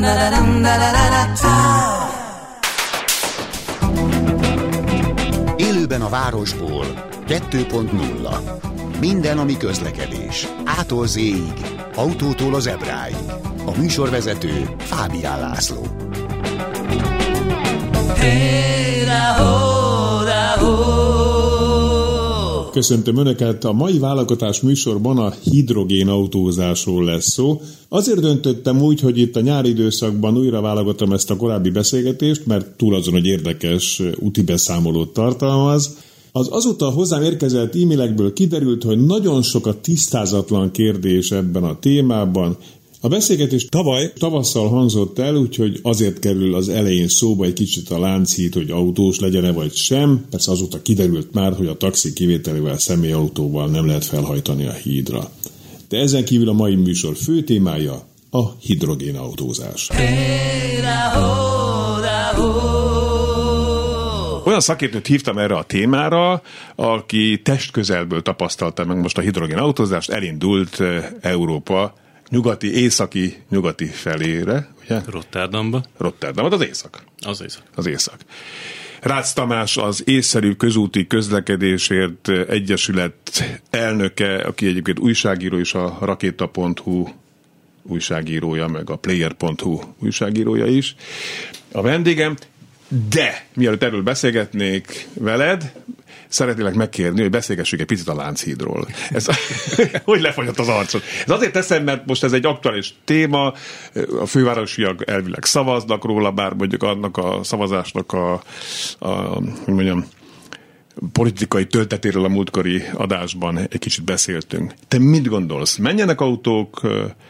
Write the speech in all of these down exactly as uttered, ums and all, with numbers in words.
Élőben a városból kettő pont nulla. Minden, ami közlekedés. Ától zéig, autótól az ebráig. A műsorvezető Fábián László. Köszöntöm Önöket! A mai válogatás műsorban a hidrogénautózásról lesz szó. Azért döntöttem úgy, hogy itt a nyári időszakban újra válogatom ezt a korábbi beszélgetést, mert túl azon, hogy érdekes úti beszámolót tartalmaz. Az azóta hozzám érkezett e-mailekből kiderült, hogy nagyon sok a tisztázatlan kérdés ebben a témában. A beszélgetés tavaly tavasszal hangzott el, úgyhogy azért kerül az elején szóba egy kicsit a Lánchíd, hogy autós legyen-e vagy sem. Persze azóta kiderült már, hogy a taxi kivételével személyautóval nem lehet felhajtani a hídra. De ezen kívül a mai műsor fő témája a hidrogénautózás. Olyan szakértőt hívtam erre a témára, aki testközelből tapasztalta meg most a hidrogénautózást, elindult Európa nyugati, északi, nyugati felére, ugye? Rotterdamba. Rotterdamba, az észak. Az észak. Az észak. Rácz Tamás az észszerű közúti közlekedésért egyesület elnöke, aki egyébként újságíró is, a rakéta pont hu újságírója, meg a player pont hu újságírója is. A vendégem, de mielőtt erről beszélgetnék veled, szeretnélek megkérni, hogy beszélgessük egy picit a Lánchídról. Ez, hogy lefagyott az arcod? Ez azért teszem, mert most ez egy aktuális téma, a fővárosiak elvileg szavaznak róla, bár mondjuk annak a szavazásnak a, a hogy mondjam, politikai töltetéről a múltkori adásban egy kicsit beszéltünk. Te mit gondolsz? Menjenek autók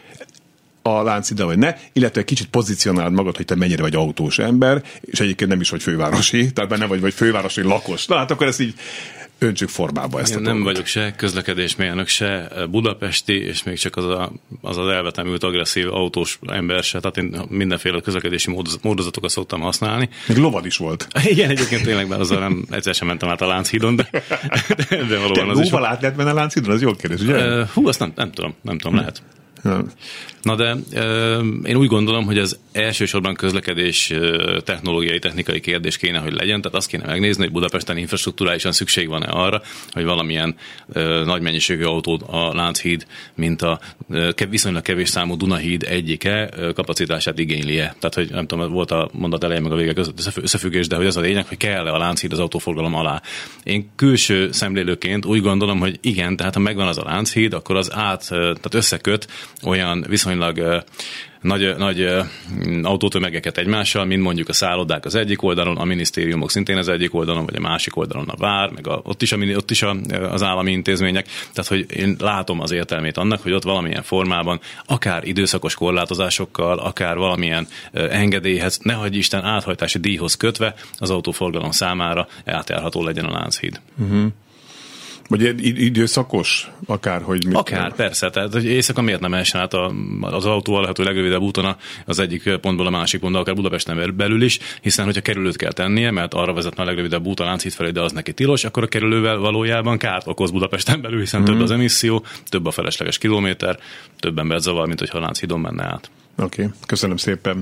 a Lánchídra, vagy ne, illetve egy kicsit pozícionáld magad, hogy te mennyire vagy autós ember, és egyébként nem is vagy fővárosi, tehát benne vagy, vagy fővárosi lakos. Na hát akkor ezt így öntsük formába ezt. Én a nem dolgot. vagyok se közlekedésmérnök, se budapesti, és még csak az a, az, az elvetemült agresszív autós ember se, tehát én mindenféle közlekedési módozatokat szoktam használni. Még lovad is volt. Igen, egyébként tényleg, mert azzal nem egyszer sem mentem át a Lánchídon, de, de, de valóban az is. Lóval át lehet menni a Lánchídon? Az jó kérdés, ugye? Uh, hú, azt nem, nem tudom, nem tudom, lehet. Na de euh, én úgy gondolom, hogy az elsősorban közlekedés technológiai, technikai kérdés kéne, hogy legyen, tehát azt kéne megnézni, hogy Budapesten infrastruktúrálisan szükség van-e arra, hogy valamilyen euh, nagy mennyiségű autó a Lánchíd, mint a euh, viszonylag kevés számú Dunahíd egyike euh, kapacitását igényli-e. Tehát, hogy nem tudom, volt a mondat elején meg a vége között összefüggés, de hogy az a lényeg, hogy kell-e a Lánchíd az autóforgalom alá. Én külső szemlélőként úgy gondolom, hogy igen, tehát ha megvan az a Lánchíd, akkor az át, tehát összeköt olyan viszonylag uh, nagy, nagy uh, autótömegeket egymással, mint mondjuk a szállodák az egyik oldalon, a minisztériumok szintén az egyik oldalon, vagy a másik oldalon a vár, meg a, ott is, a, ott is a, az állami intézmények. Tehát, hogy én látom az értelmét annak, hogy ott valamilyen formában, akár időszakos korlátozásokkal, akár valamilyen uh, engedélyhez, nehogy Isten áthajtási díjhoz kötve az autóforgalom számára átjárható legyen a Lánchíd. Uh-huh. Vagy időszakos? Akárhogy. Akár, kell. Persze. Tehát, hogy éjszaka miért nem essen át a, az autóval lehető legrövidebb úton az egyik pontból a másik pontba, akár Budapesten belül is, hiszen hogyha kerülőt kell tennie, mert arra vezetne a legrövidebb út a Lánchíd felé, de az neki tilos, akkor a kerülővel valójában kárt okoz Budapesten belül, hiszen mm-hmm. több az emisszió, több a felesleges kilométer, több embert zavar, mint hogyha a Lánchídon menne át. Oké, okay. Köszönöm szépen.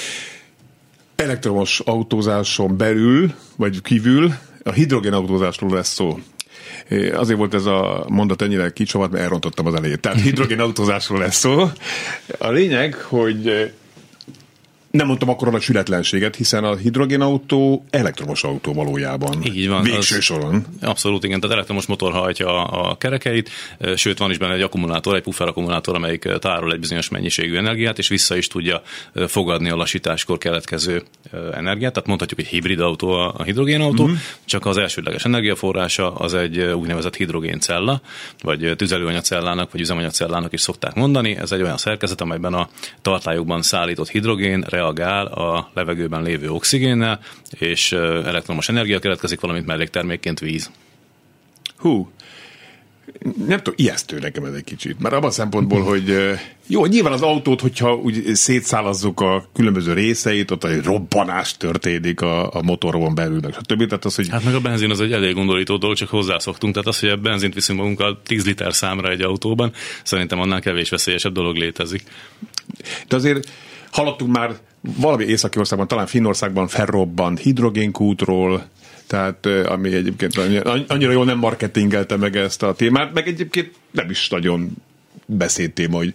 Elektromos autózáson belül, vagy kívül a hidrogénautózásról lesz szó. Azért volt ez a mondat ennyire kicsavart, mert elrontottam az elejét. Tehát hidrogénautózásról lesz szó. A lényeg, hogy nem mondtam akkor a nagy sületlenséget, hiszen a hidrogénautó elektromos autó valójában. Így van. Végső az, soron. Abszolút, igen. Tehát elektromos motor hajtja a kerekeit, sőt van is benne egy akkumulátor, egy puffer akkumulátor, amelyik tárol egy bizonyos mennyiségű energiát, és vissza is tudja fogadni a lassításkor keletkező energiát. Tehát mondhatjuk, hogy hibrid autó a hidrogénautó, mm-hmm. csak az elsődleges energiaforrása az egy úgynevezett hidrogéncella, vagy tüzelőanyagcellának, vagy üzemanyagcellának is szokták mondani. Ez egy olyan szerkezet, amelyben a tartályokban szállított hidrogén reagál a levegőben lévő oxigénnel, és elektromos energia keletkezik, valamint melléktermékként víz. Hú, nem tudom, ijesztő nekem ez egy kicsit. Már abban a szempontból, hogy jó, nyilván az autót, hogyha úgy szétszállazzuk a különböző részeit, ott egy robbanás történik a, a motoron belül, stb. Tehát az, hogy... Hát meg a benzin az egy elég gondolító dolog, csak hozzászoktunk. Tehát az, hogy a benzint viszünk magunkkal tíz liter számra egy autóban, szerintem annál kevés veszélyesebb dolog létezik. De azért hallottunk már valami északi országban, talán Finnországban felrobbant hidrogénkútról, tehát ami egyébként annyira jól nem marketingelte meg ezt a témát, meg egyébként nem is nagyon beszédtéma, hogy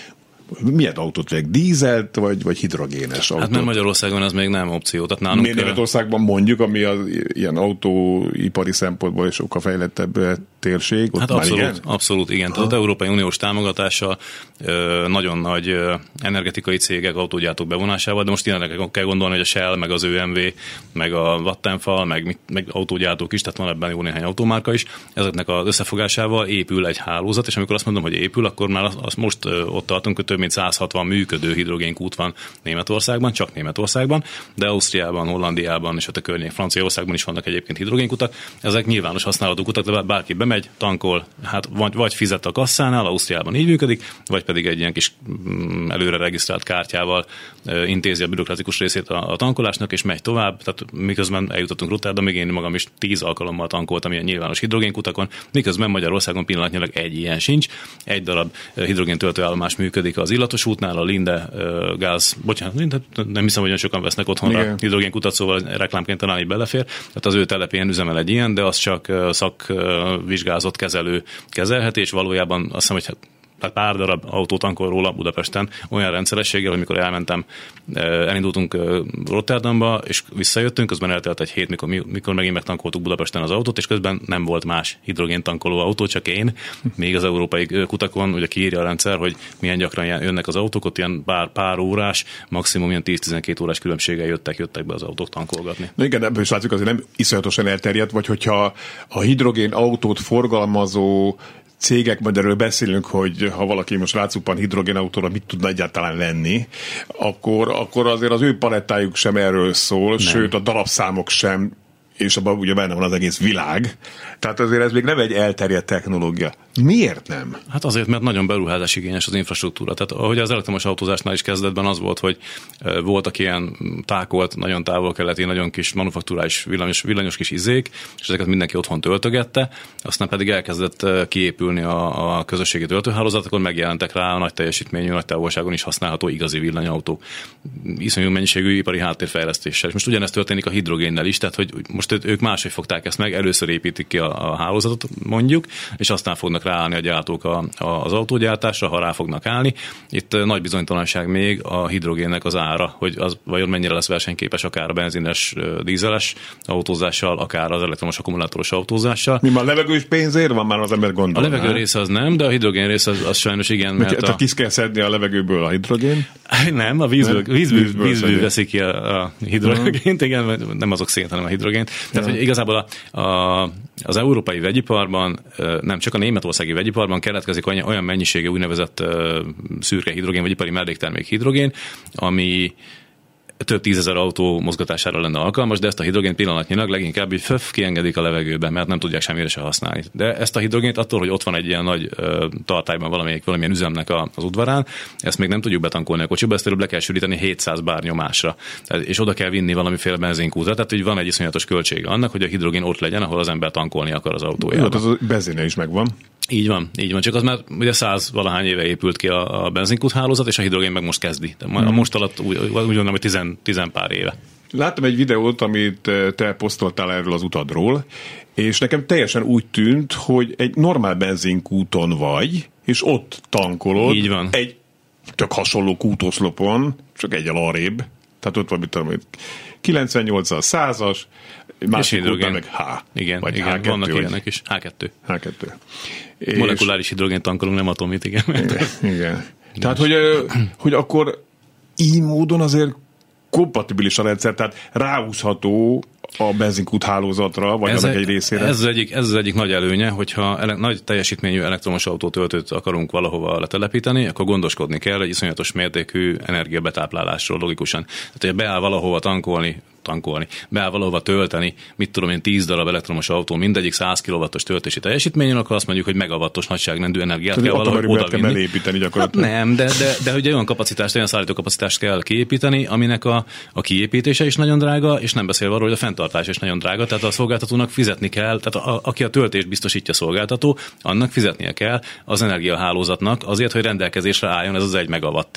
milyen autót vegyek? Dízelt, vagy, vagy hidrogénes autót? Hát nem Magyarországon ez még nem opció. Tehát nálunk Németországban mondjuk, ami az ilyen autóipari szempontból is sokkal fejlettebb térség. Ott hát már abszolút, igen? abszolút, igen. Tehát az Európai Uniós támogatása nagyon nagy energetikai cégek, autógyártók bevonásával, de most tényleg kell gondolni, hogy a Shell, meg az ö em vé, meg a Vattenfall, meg, meg autógyártók is, tehát van ebben jó néhány autómárka is, ezeknek az összefogásával épül egy hálózat, és amikor azt mondom, hogy épül, akkor már azt most ott tartunk, hogy több mint száz hatvan működő hidrogénkút van Németországban, csak Németországban, de Ausztriában, Hollandiában és ott a környék Franciaországban is vannak egyébként hidrogénkutak. Ezek nyilvános használatú kutak, de bárki bemegy, tankol, hát vagy, vagy fizet a kasszánál, Ausztriában így működik, vagy pedig egy ilyen kis előre regisztrált kártyával intézi a bürokratikus részét a, a tankolásnak, és megy tovább. Tehát miközben eljutottunk Rotterdamig, én magam is tíz alkalommal tankoltam ilyen nyilvános hidrogénkutakon, miközben Magyarországon pillanatnyilag egy ilyen sincs. Egy darab hidrogéntöltőállomás működik az Illatos útnál, a Linde uh, gáz, bocsánat, nem hiszem, hogy olyan sokan vesznek otthonra hidrogénkutat, szóval reklámként talán így belefér. Tehát az ő telepén üzemel egy ilyen, de az csak szakvizsgázott kezelő kezelheti, és valójában azt hiszem, hogy tehát pár darab autó tankol róla Budapesten olyan rendszerességgel, hogy mikor elmentem, elindultunk Rotterdamba, és visszajöttünk, közben eltelt egy hét, mikor, mikor megint megtankoltuk Budapesten az autót, és közben nem volt más hidrogén tankoló autó, csak én. Még az európai kutakon ugye kiírja a rendszer, hogy milyen gyakran jönnek az autók, ott ilyen pár, pár órás, maximum ilyen tíz-tizenkét órás különbséggel jöttek, jöttek be az autók tankolgatni. Na igen, ebből is látszik, azért nem iszonyatosan elterjedt, vagy hogyha a hidrogén autót forgalmazó cégek, majd erről beszélünk, hogy ha valaki most rácuppan hidrogénautóra, mit tudna egyáltalán lenni, akkor, akkor azért az ő palettájuk sem erről szól, nem. Sőt a darabszámok sem, és abban ugye benne van az egész világ. Tehát azért ez még nem egy elterjedt technológia. Miért nem? Hát azért, mert nagyon beruházás igényes az infrastruktúra. Tehát ahogy az elektromos autózásnál is kezdetben az volt, hogy voltak ilyen tákolt, nagyon távol-keleti, nagyon kis manufakturális villanyos, villanyos kis izék, és ezeket mindenki otthon töltögette, aztán pedig elkezdett kiépülni a, a közösségi töltőhálózat, akkor megjelentek rá a nagy teljesítményű, nagy távolságon is használható igazi villanyautók. Iszonyú mennyiségű ipari háttérfejlesztéssel. És most ugyanezt történik a hidrogénnel is, tehát hogy most ők máshogy fogták ezt meg, először építik ki a, a hálózatot mondjuk, és aztán fognak ráállni a gyártók a, a, az autógyártásra, ha rá fognak állni. Itt nagy bizonytalanság még a hidrogénnek az ára, hogy az vajon mennyire lesz versenyképes akár a benzines, dízeles autózással, akár az elektromos akkumulátoros autózással. Mi már levegős pénzért van, már az ember gondol. A levegő része az nem, de a hidrogén része az, az sajnos igen. Mert mert a... Tehát ki kell szedni a levegőből a hidrogén? Nem, a vízből, nem? vízből, vízből, vízből veszik ki a, a hidrogént, igen, nem azok szén, hanem a hidrogént. Tehát, hogy igazából a, a, az európai vegyiparban, nem csak a németországi vegyiparban keletkezik olyan, olyan mennyiségű úgynevezett uh, szürke hidrogén, vagy ipari melléktermék hidrogén, ami több tízezer autó mozgatására lenne alkalmas, de ezt a hidrogént pillanatnyilag leginkább így föf kiengedik a levegőbe, mert nem tudják semmire se használni. De ezt a hidrogént attól, hogy ott van egy ilyen nagy ö, tartályban valamelyik, valamilyen üzemnek a, az udvarán, ezt még nem tudjuk betankolni a kocsiba, ezt előbb le kell sűríteni hétszáz bár nyomásra. Tehát, és oda kell vinni valamiféle benzinkútra. Tehát hogy van egy iszonyatos költsége annak, hogy a hidrogén ott legyen, ahol az ember tankolni akar az autójában. Jó, az a benzine is megvan. Így van, így van. Csak az már ugye száz valahány éve épült ki a, a benzinkút hálózat, és a hidrogén meg most kezdi. De a most alatt úgy, úgy gondolom, hogy tizen, tizen pár éve. Láttam egy videót, amit te posztoltál erről az utadról, és nekem teljesen úgy tűnt, hogy egy normál benzinkúton vagy, és ott tankolod. Így van. Egy tök hasonló kútoszlopon, csak egyel arrébb. Tehát ott van, mit tudom, kilencvennyolcas, százas, másik után meg H. Igen, vagy igen há kettő, vannak vagy... ilyenek is. há kettő. há kettő. Molekuláris hidrogén tankolunk, nem atomit, igen. Igen. igen. Tehát, hogy, hogy akkor így módon azért kompatibilis a rendszer, tehát ráhúzható a benzinkút hálózatra, vagy ez annak egy, egy részére. Ez az egyik, ez az egyik nagy előnye, hogyha ele, nagy teljesítményű elektromos autótöltőt akarunk valahova letelepíteni, akkor gondoskodni kell egy iszonyatos mértékű energiabetáplálásról logikusan. Tehát, hogy beáll valahova tankolni, tankolni, beáll valahova tölteni, mit tudom én, tíz darab elektromos autó, mindegyik száz kilowattos töltési teljesítményen, akkor azt mondjuk, hogy megawattos nagyságrendű energiát kell valahogy odavinni. Belépíteni gyakorlatilag. Hát nem, de, de, de hogy olyan kapacitást, olyan szállítókapacitást kell kiépíteni, aminek a, a kiépítése is nagyon drága, és nem beszél arról, hogy a fenntartás is nagyon drága, tehát a szolgáltatónak fizetni kell, tehát a, aki a töltést biztosítja szolgáltató, annak fizetnie kell az energiahálózatnak azért, hogy rendelkezésre álljon ez az egy megawatt.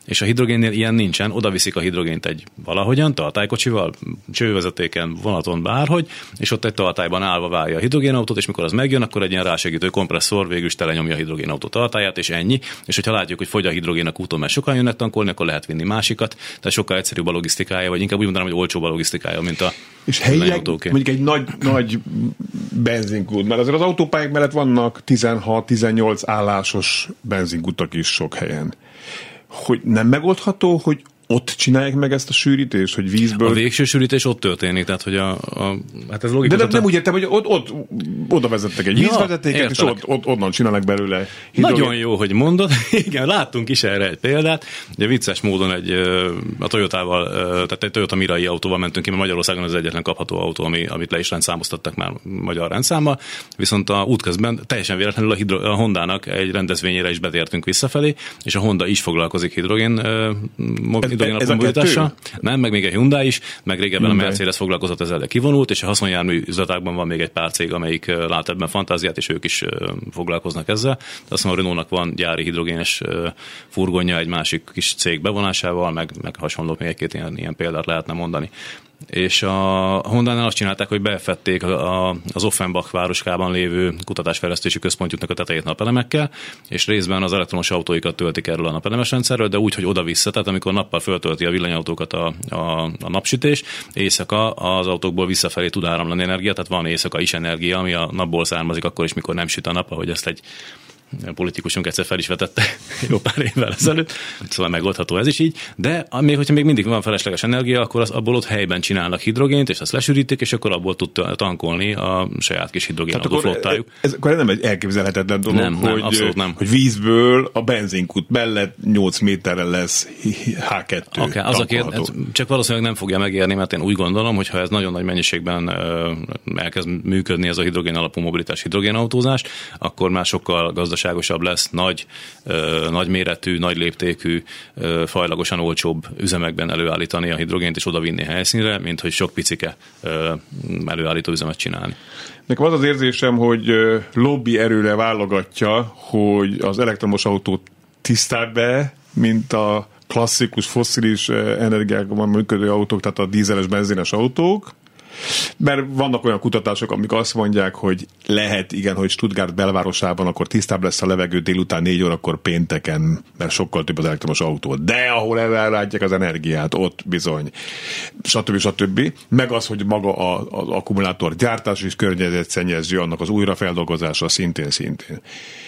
és a hidrogénnél ilyen nincsen, oda viszik a hidrogént egy valahogyan, tartálykocsival, csővezetéken, vonaton, bárhogy, és ott egy tartályban állva várja a hidrogénautót, és mikor az megjön, akkor egy ilyen rásegítő kompresszor végül is telenyomja a hidrogénautó tartályát, és ennyi. És hogyha látjuk, hogy fogy a hidrogén a úton, mert sokan jönnek tankolni, akkor lehet vinni másikat. Tehát sokkal egyszerűbb a logisztikája, vagy inkább úgy mondanám, hogy olcsóbb a logisztikája, mint a és helyileg mondjuk egy nagy, nagy benzinkút, mert azért az autópályák mellett vannak tizenhat-tizennyolc állásos benzinkutak is sok helyen. Hogy nem megoldható, hogy ott csinálják meg ezt a sűrítést, hogy vízből... A végső sűrítés ott történik, tehát hogy a... a hát ez logikus. De nem, nem úgy értem, hogy ott, ott oda vezettek egy ja, vízvezetéket, és ott, ott, onnan csinálnak belőle hidrogén. Nagyon jó, hogy mondod. Igen, láttunk is erre egy példát. Ugye vicces módon egy, a Toyotával, tehát egy Toyota Mirai autóval mentünk ki, mert Magyarországon az egyetlen kapható autó, ami, amit le is rendszámoztattak már magyar rendszámmal. Viszont a útközben teljesen véletlenül a, hidro, a Hondának egy rendezvényére is betértünk visszafelé, és a Honda is foglalkozik hidrogén Ez a kettő? Nem, meg még egy Hyundai is, meg régebben Hyundai. A Mercedes foglalkozott ezzel, de kivonult, és a haszonjármű üzletágban van még egy pár cég, amelyik lát ebben fantáziát, és ők is foglalkoznak ezzel. De azt mondom, a Renault-nak van gyári hidrogénes furgonja egy másik kis cég bevonásával, meg, meg hasonló, még egy-két ilyen, ilyen példát lehetne mondani. És a Hondánál azt csinálták, hogy befették a, a, az Offenbach városkában lévő kutatásfejlesztési központjuknak a tetejét napelemekkel, és részben az elektromos autóikat töltik erről a napelemes rendszerről, de úgy, hogy oda-vissza, tehát amikor nappal föltölti a villanyautókat a, a, a napsütés, éjszaka az autókból visszafelé tud áramlani energia, tehát van éjszaka is energia, ami a napból származik akkor is, mikor nem süt a nap, ahogy ezt egy a politikusunk egyszer fel is vetette jó pár évvel ezelőtt, szóval megoldható ez is így, de még hogyha még mindig van felesleges energia, akkor az, abból ott helyben csinálnak hidrogént, és azt lesűrítik, és akkor abból tud tankolni a saját kis hidrogénautó flottájuk. Ez akkor nem egy elképzelhetetlen dolog, nem, hogy, nem, nem. hogy vízből a benzinkút mellett nyolc méterre lesz há kettő okay, az a kérd, csak valószínűleg nem fogja megérni, mert én úgy gondolom, hogy ha ez nagyon nagy mennyiségben elkezd működni ez a hidrogén alapú mobilitás hidrogénautózás, akkor már sokkal gazdaságosabb lesz, nagy, ö, nagy méretű, nagy léptékű, ö, fajlagosan olcsóbb üzemekben előállítani a hidrogént és odavinni helyszínre, mint hogy sok picike ö, előállító üzemet csinálni. Nekem az az érzésem, hogy lobby erőre válogatja, hogy az elektromos autót tisztább be, mint a klasszikus fosszilis energiákban működő autók, tehát a dízeles, benzines autók. Mert vannak olyan kutatások, amik azt mondják, hogy lehet, igen, hogy Stuttgart belvárosában akkor tisztább lesz a levegő délután négy órakor pénteken, mert sokkal több az elektromos autó. De ahol elrátják az energiát, ott bizony, stb. stb. Meg az, hogy maga az akkumulátor gyártás is környezetszennyező, annak az újrafeldolgozása szintén-szintén.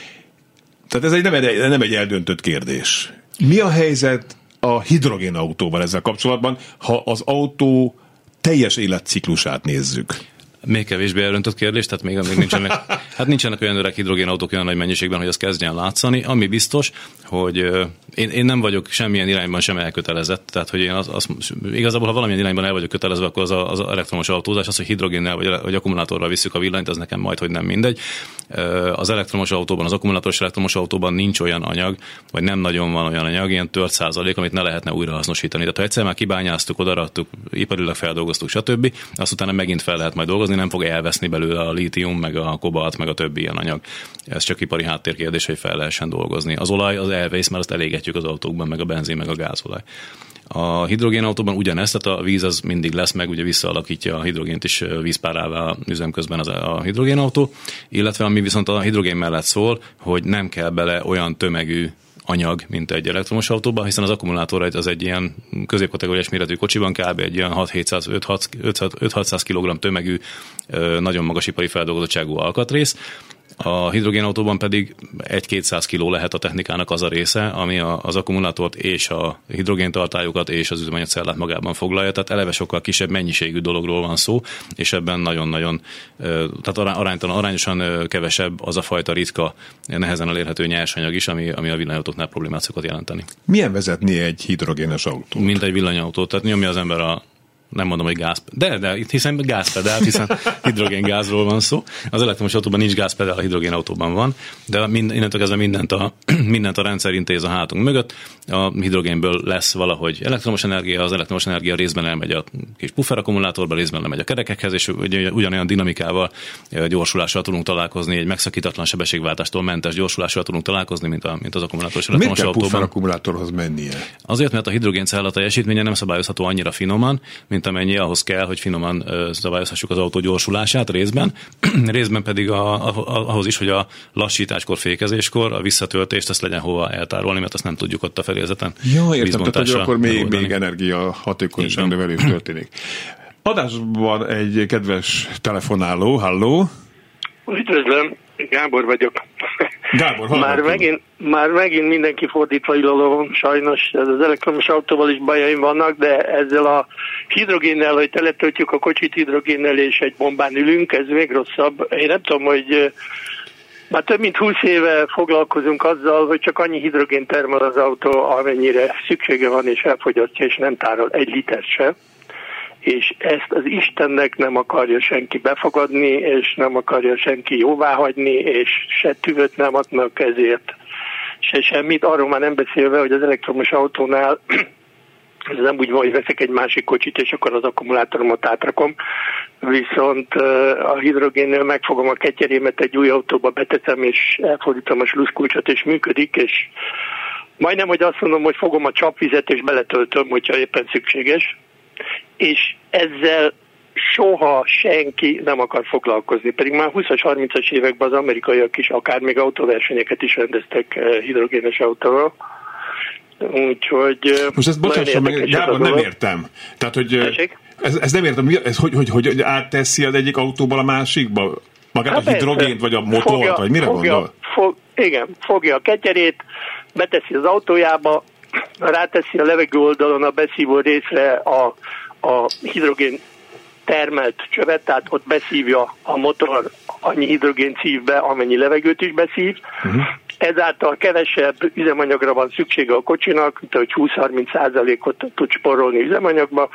Tehát ez egy, nem, egy, nem egy eldöntött kérdés. Mi a helyzet a hidrogénautóval ezzel kapcsolatban, ha az autó teljes életciklusát nézzük? Még kevésbé elröntött kérdés, tehát még, még nincsenek, hát nincsenek olyan öreg hidrogénautók olyan nagy mennyiségben, hogy ez kezdjen látszani. Ami biztos, hogy én, én nem vagyok semmilyen irányban sem elkötelezett, tehát hogy én az, az, igazából, ha valamilyen irányban el vagyok kötelezve, akkor az, a, az elektromos autózás, az, hogy hidrogénnel vagy, vagy akkumulátorral visszük a villanyt, az nekem majd, hogy nem mindegy. Az elektromos autóban, az akkumulátoros elektromos autóban nincs olyan anyag, vagy nem nagyon van olyan anyag, ilyen tört százalék, amit ne lehetne újrahasznosítani. Tehát ha egyszer már kibányáztuk, odaraktuk, iparilag feldolgoztuk, stb., azt utána megint fel lehet majd dolgozni, nem fog elveszni belőle a lítium, meg a kobalt, meg a többi ilyen anyag. Ez csak ipari háttérkérdés, hogy fel lehessen dolgozni. Az olaj az elvész, mert azt elégetjük az autókban, meg a benzin, meg a gázolaj. A hidrogénautóban ugyanez, tehát a víz az mindig lesz, meg ugye visszaalakítja a hidrogént is vízpárává üzemközben az a hidrogénautó, illetve ami viszont a hidrogén mellett szól, hogy nem kell bele olyan tömegű anyag, mint egy elektromos autóban, hiszen az akkumulátor az egy ilyen középkategóriás méretű kocsiban kb. Egy ilyen hat-hétszáz kilogramm tömegű, nagyon magas ipari feldolgozottságú alkatrész. A hidrogénautóban pedig egy-kétszáz kiló lehet a technikának az a része, ami a, az akkumulátort és a hidrogéntartályokat és az üzemanyagcellát magában foglalja, tehát eleve sokkal kisebb mennyiségű dologról van szó, és ebben nagyon-nagyon, tehát aránytalan, arányosan kevesebb az a fajta ritka, nehezen elérhető nyersanyag is, ami, ami a villanyautóknál problémát szokott jelenteni. Milyen vezetni egy hidrogénes autót? Mint egy villanyautót, tehát nyomja az ember a nem mondom, hogy gáz, de, de hiszen gázpedál, hiszen hidrogéngázról van szó. Az elektromos autóban nincs gázpedál, a hidrogénautóban van, de mind, innentől kezdve mindent a, mindent a rendszer intéz a hátunk mögött. A hidrogénből lesz valahogy elektromos energia, az elektromos energia részben elmegy a kis pufferakkumulátorba, részben elmegy a kerekekhez, és ugyanolyan dinamikával, gyorsulással tudunk találkozni, egy megszakítatlan sebességváltástól mentes gyorsulással tudunk találkozni, mint, a, mint az akkumulátoros elektromos autóban. Miért kell pufferakkumulátorhoz mennie? Azért, mert a hidrogéncella teljesítménye nem szabályozható annyira finoman, mint amennyi ahhoz kell, hogy finoman szabályozhassuk az autó gyorsulását részben, részben pedig a, a, ahhoz is, hogy a lassításkor, fékezéskor a visszatöltést ezt legyen hova eltárolni, mert azt nem tudjuk ott a felézeten. Ja, értem, tehát hogy akkor még, még energia hatékonyság növelés történik. Adásban egy kedves telefonáló, halló! Üdvözlöm, Gábor vagyok. Gábor, már megint, már megint mindenki fordítva ilalom, sajnos ez az elektromos autóval is bajaim vannak, de ezzel a hidrogénnel, hogy teletöltjük a kocsit hidrogénnel és egy bombán ülünk, ez még rosszabb. Én nem tudom, hogy már több mint húsz éve foglalkozunk azzal, hogy csak annyi hidrogén termel az autó, amennyire szüksége van, és elfogyasztja, és nem tárol egy liter se. És ezt az Istennek nem akarja senki befogadni, és nem akarja senki jóváhagyni, és se tüvöt nem adnak ezért, se semmit. Arról már nem beszélve, hogy az elektromos autónál ez nem úgy van, hogy veszek egy másik kocsit, és akkor az akkumulátoromat átrakom, viszont a hidrogénnél megfogom a ketyerémet, egy új autóba beteszem, és elfordítom a sluszkulcsot, és működik, és majdnem, hogy azt mondom, hogy fogom a csapvizet, és beletöltöm, hogyha éppen szükséges. És ezzel soha senki nem akar foglalkozni. Pedig már húszas, harmincas években az amerikaiak is akár még autóversenyeket is rendeztek hidrogénes autóval. Úgyhogy... Most ezt bocsásson meg, Gábor, nem értem. Tehát, hogy ez, ez nem értem, ez hogy, hogy, hogy átteszi az egyik autóból a másikba? Magát hát a hidrogént, vagy a motort, fogja, vagy mire fogja, gondol? Fog, igen, fogja a ketyerét, beteszi az autójába, ráteszi a levegő oldalon a beszívó részre a, a hidrogén termelt csövet, tehát ott beszívja a motor, annyi hidrogén szív be, amennyi levegőt is beszív. Uh-huh. Ezáltal kevesebb üzemanyagra van szüksége a kocsinak, mint hogy húsz-harminc százalékot tud spórolni üzemanyagba,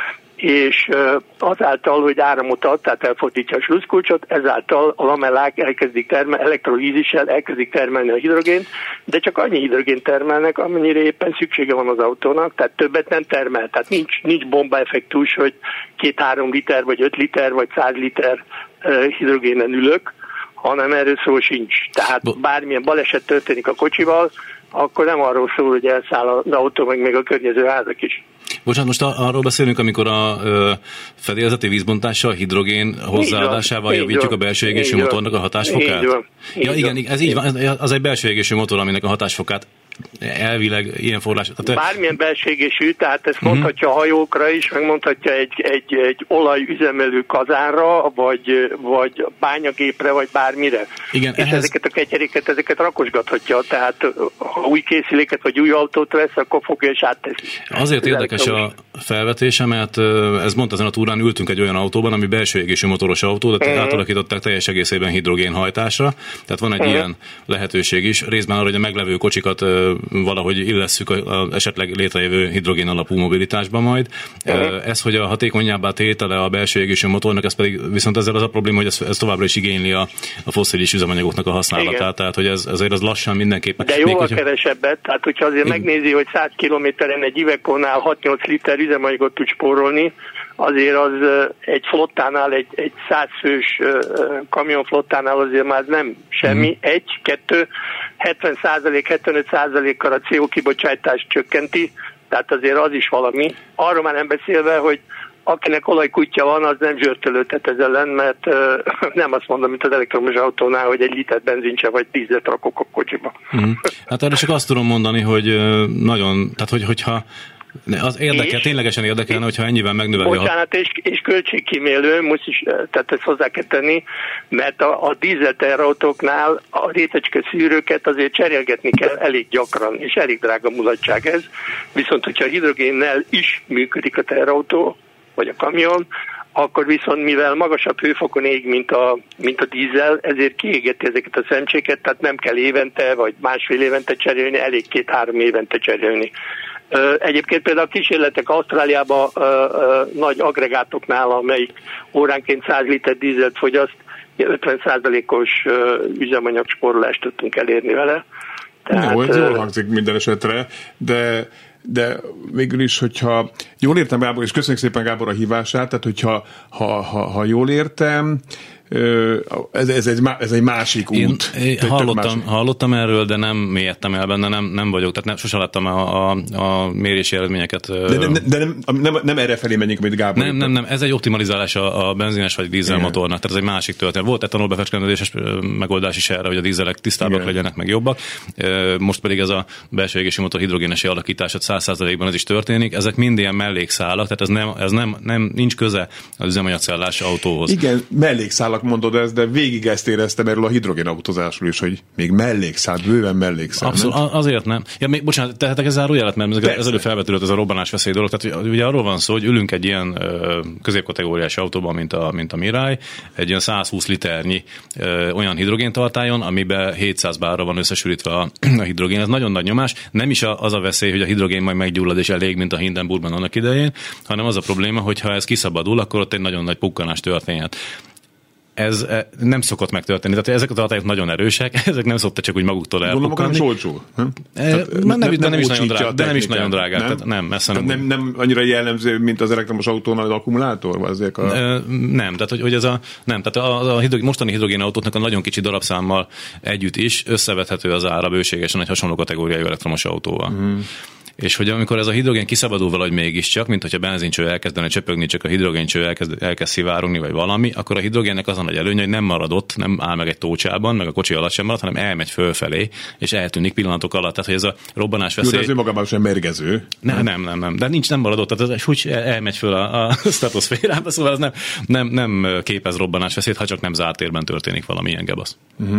és azáltal, hogy áramot ad, tehát elfordítja a sluszkulcsot, ezáltal a lamellák elkezdik termelni, elektrolízissel elkezdik termelni a hidrogént, de csak annyi hidrogént termelnek, amennyire éppen szüksége van az autónak, tehát többet nem termel. Tehát nincs, nincs bombaeffektus, hogy két-három liter, vagy öt liter, vagy száz liter hidrogénen ülök, hanem erről szó sincs. Tehát bármilyen baleset történik a kocsival, akkor nem arról szól, hogy elszáll az autó, meg még a környező házak is. Bocsánat, most arról beszélünk, amikor a ö, fedélzeti vízbontással, hidrogén hozzáadásával így javítjuk van, a belső égésű motornak a hatásfokát? Így van, így ja, igen, ez így van, az egy belső égésű motor, aminek a hatásfokát elvileg ilyen forrás. Tehát bármilyen belső égésű, tehát ezt mondhatja uh-huh. hajókra is, meg mondhatja egy, egy, egy olajüzemelő kazánra, vagy, vagy bányagépre, vagy bármire. Igen, és ehhez... ezeket a ketyeréket, ezeket rakosgathatja, tehát ha új készüléket, vagy új autót vesz, akkor fogja és átteszi. Azért ez érdekes a felvetése, mert ez mondta, ezen a túrán ültünk egy olyan autóban, ami belső égésű motoros autó, de uh-huh. átalakították teljes egészében hidrogénhajtásra, tehát van egy uh-huh. ilyen lehetőség is, részben arra, hogy a meglevő kocsikat valahogy illesszük a esetleg létrejövő hidrogén alapú mobilitásba majd. Uh-huh. Ez, hogy a hatékonyabbá tétele a belső égésű motornak, ez pedig viszont ezzel az a probléma, hogy ez, ez továbbra is igényli a, a fosszilis üzemanyagoknak a használatát, igen. Tehát hogy ez, ezért az lassan mindenképpen. De jóval hogyha... kevesebbet, tehát hogyha azért igen. megnézi, hogy száz kilométeren egy Iveco-nál hat-nyolc liter üzemanyagot tud spórolni, azért az egy flottánál, egy, egy százfős kamionflottánál azért már nem semmi. Mm. Egy, kettő, hetven százalék, hetvenöt százalékkal a cé o kibocsátást csökkenti, tehát azért az is valami. Arról már nem beszélve, hogy akinek olajkutya van, az nem zsörtölődhet ez ellen, mert uh, nem azt mondom, mint az elektromos autónál, hogy egy liter benzincse vagy tízet rakok a kocsiba. Mm. Hát erre csak azt tudom mondani, hogy nagyon, tehát hogy, hogyha az érdekel, és, ténylegesen érdekelne, hogyha ennyivel megnöveli. Bocsánat, és, és költségkímélő, most is, tehát ezt hozzá kell tenni, mert a, a dízel teherautóknál a rétecske szűrőket azért cserélgetni kell elég gyakran, és elég drága mulatság ez. Viszont, hogyha a hidrogénnel is működik a teherautó, vagy a kamion, akkor viszont mivel magasabb hőfokon ég, mint a, mint a dízel, ezért kiégeti ezeket a szemcséket, tehát nem kell évente, vagy másfél évente cserélni, elég két-három évente cserélni. Egyébként például a kísérletek Ausztráliában nagy agregátoknál, amelyik óránként száz liter dízelt fogyaszt, ötven százalékos üzemanyagspórolást tudtunk elérni vele. Tehát, jó, ez jól hangzik minden esetre, de, de végül is, hogyha jól értem, Gábor, és köszönjük szépen Gábor a hívását, tehát hogyha ha, ha, ha jól értem, Ez, ez, egy, ez egy másik út. Én hallottam, másik. hallottam erről, de nem mélyedtem el benne, nem, nem vagyok, tehát nem, sosem láttam a, a, a mérési eredményeket. De, de, de nem, nem, nem erre felé menjünk, amit Gábor. Nem, nem, nem, ez egy optimalizálás a, a benzines vagy dízelmotornak, tehát ez egy másik történet. Volt etanol befecskendezéses megoldás is erre, hogy a dízelek tisztábbak Igen. legyenek, meg jobbak. Most pedig ez a belső égési motor hidrogénesé alakítása száz százalékban ez is történik. Ezek mind ilyen mellékszálak, tehát ez nem, ez nem, nem nincs köze az üzemanyagcellás autóhoz. Igen, mellékszálak mondod ezt, de végig ezt éreztem erről a hidrogénautózásról is, hogy még mellékszál, bőven mellékszál. Abszolút, nem? Azért nem. Ja, még, bocsánat, tehetek ez zárójelet, mert ez, ez előbb felvetődött ez a robbanás veszély dolog. Tehát ugye arról van szó, hogy ülünk egy ilyen ö, középkategóriás autóban, mint a, mint a Mirai, egy olyan száz húsz liternyi ö, olyan hidrogéntartályon, amiben hétszáz bárra van összesülítve a, a hidrogén. Ez nagyon nagy nyomás. Nem is a, az a veszély, hogy a hidrogén majd meggyullad és elég, mint a Hindenburgban annak idején, hanem az a probléma, hogy ha ez kiszabadul, akkor ott egy nagyon nagy pukkanás történhet. Ez nem szokott megtörténni. Tehát ezek a tartályok nagyon erősek, ezek nem szoktak csak úgy maguktól elpukkanni. Gondolom, akkor nem is olcsó. Nem? Tehát, nem, nem, de nem is nagyon drágák. De nem is nagyon drágák. Nem, tehát nem, messze nem, nem, nem annyira jellemző, mint az elektromos autónál az akkumulátor? Vagy ezek a... Nem, tehát hogy, hogy ez a, nem, tehát a, a hidrogén, mostani hidrogénautóknak a nagyon kicsi darabszámmal együtt is összevethető az ára bőségesen egy hasonló kategóriájú elektromos autóval. Mm. És hogy amikor ez a hidrogén kiszabadul valahogy mégiscsak, mint hogyha benzincső elkezdene csöpögni, csak a hidrogéncső elkezd, elkezd szivárogni, vagy valami, akkor a hidrogénnek az a nagy előnye, hogy nem marad ott, nem áll meg egy tócsában, meg a kocsi alatt sem marad, hanem elmegy fölfelé, és eltűnik pillanatok alatt. Tehát, hogy ez a robbanás veszély... Jó, de ez önmagában sem mérgező. Nem, nem, nem, nem. De nincs, nem marad ott, tehát ez úgy elmegy föl a, a stratoszférába, szóval ez nem, nem, nem képez robbanás veszélyt, ha csak nem zárt térben történik valamilyen gebasz. Uh-huh.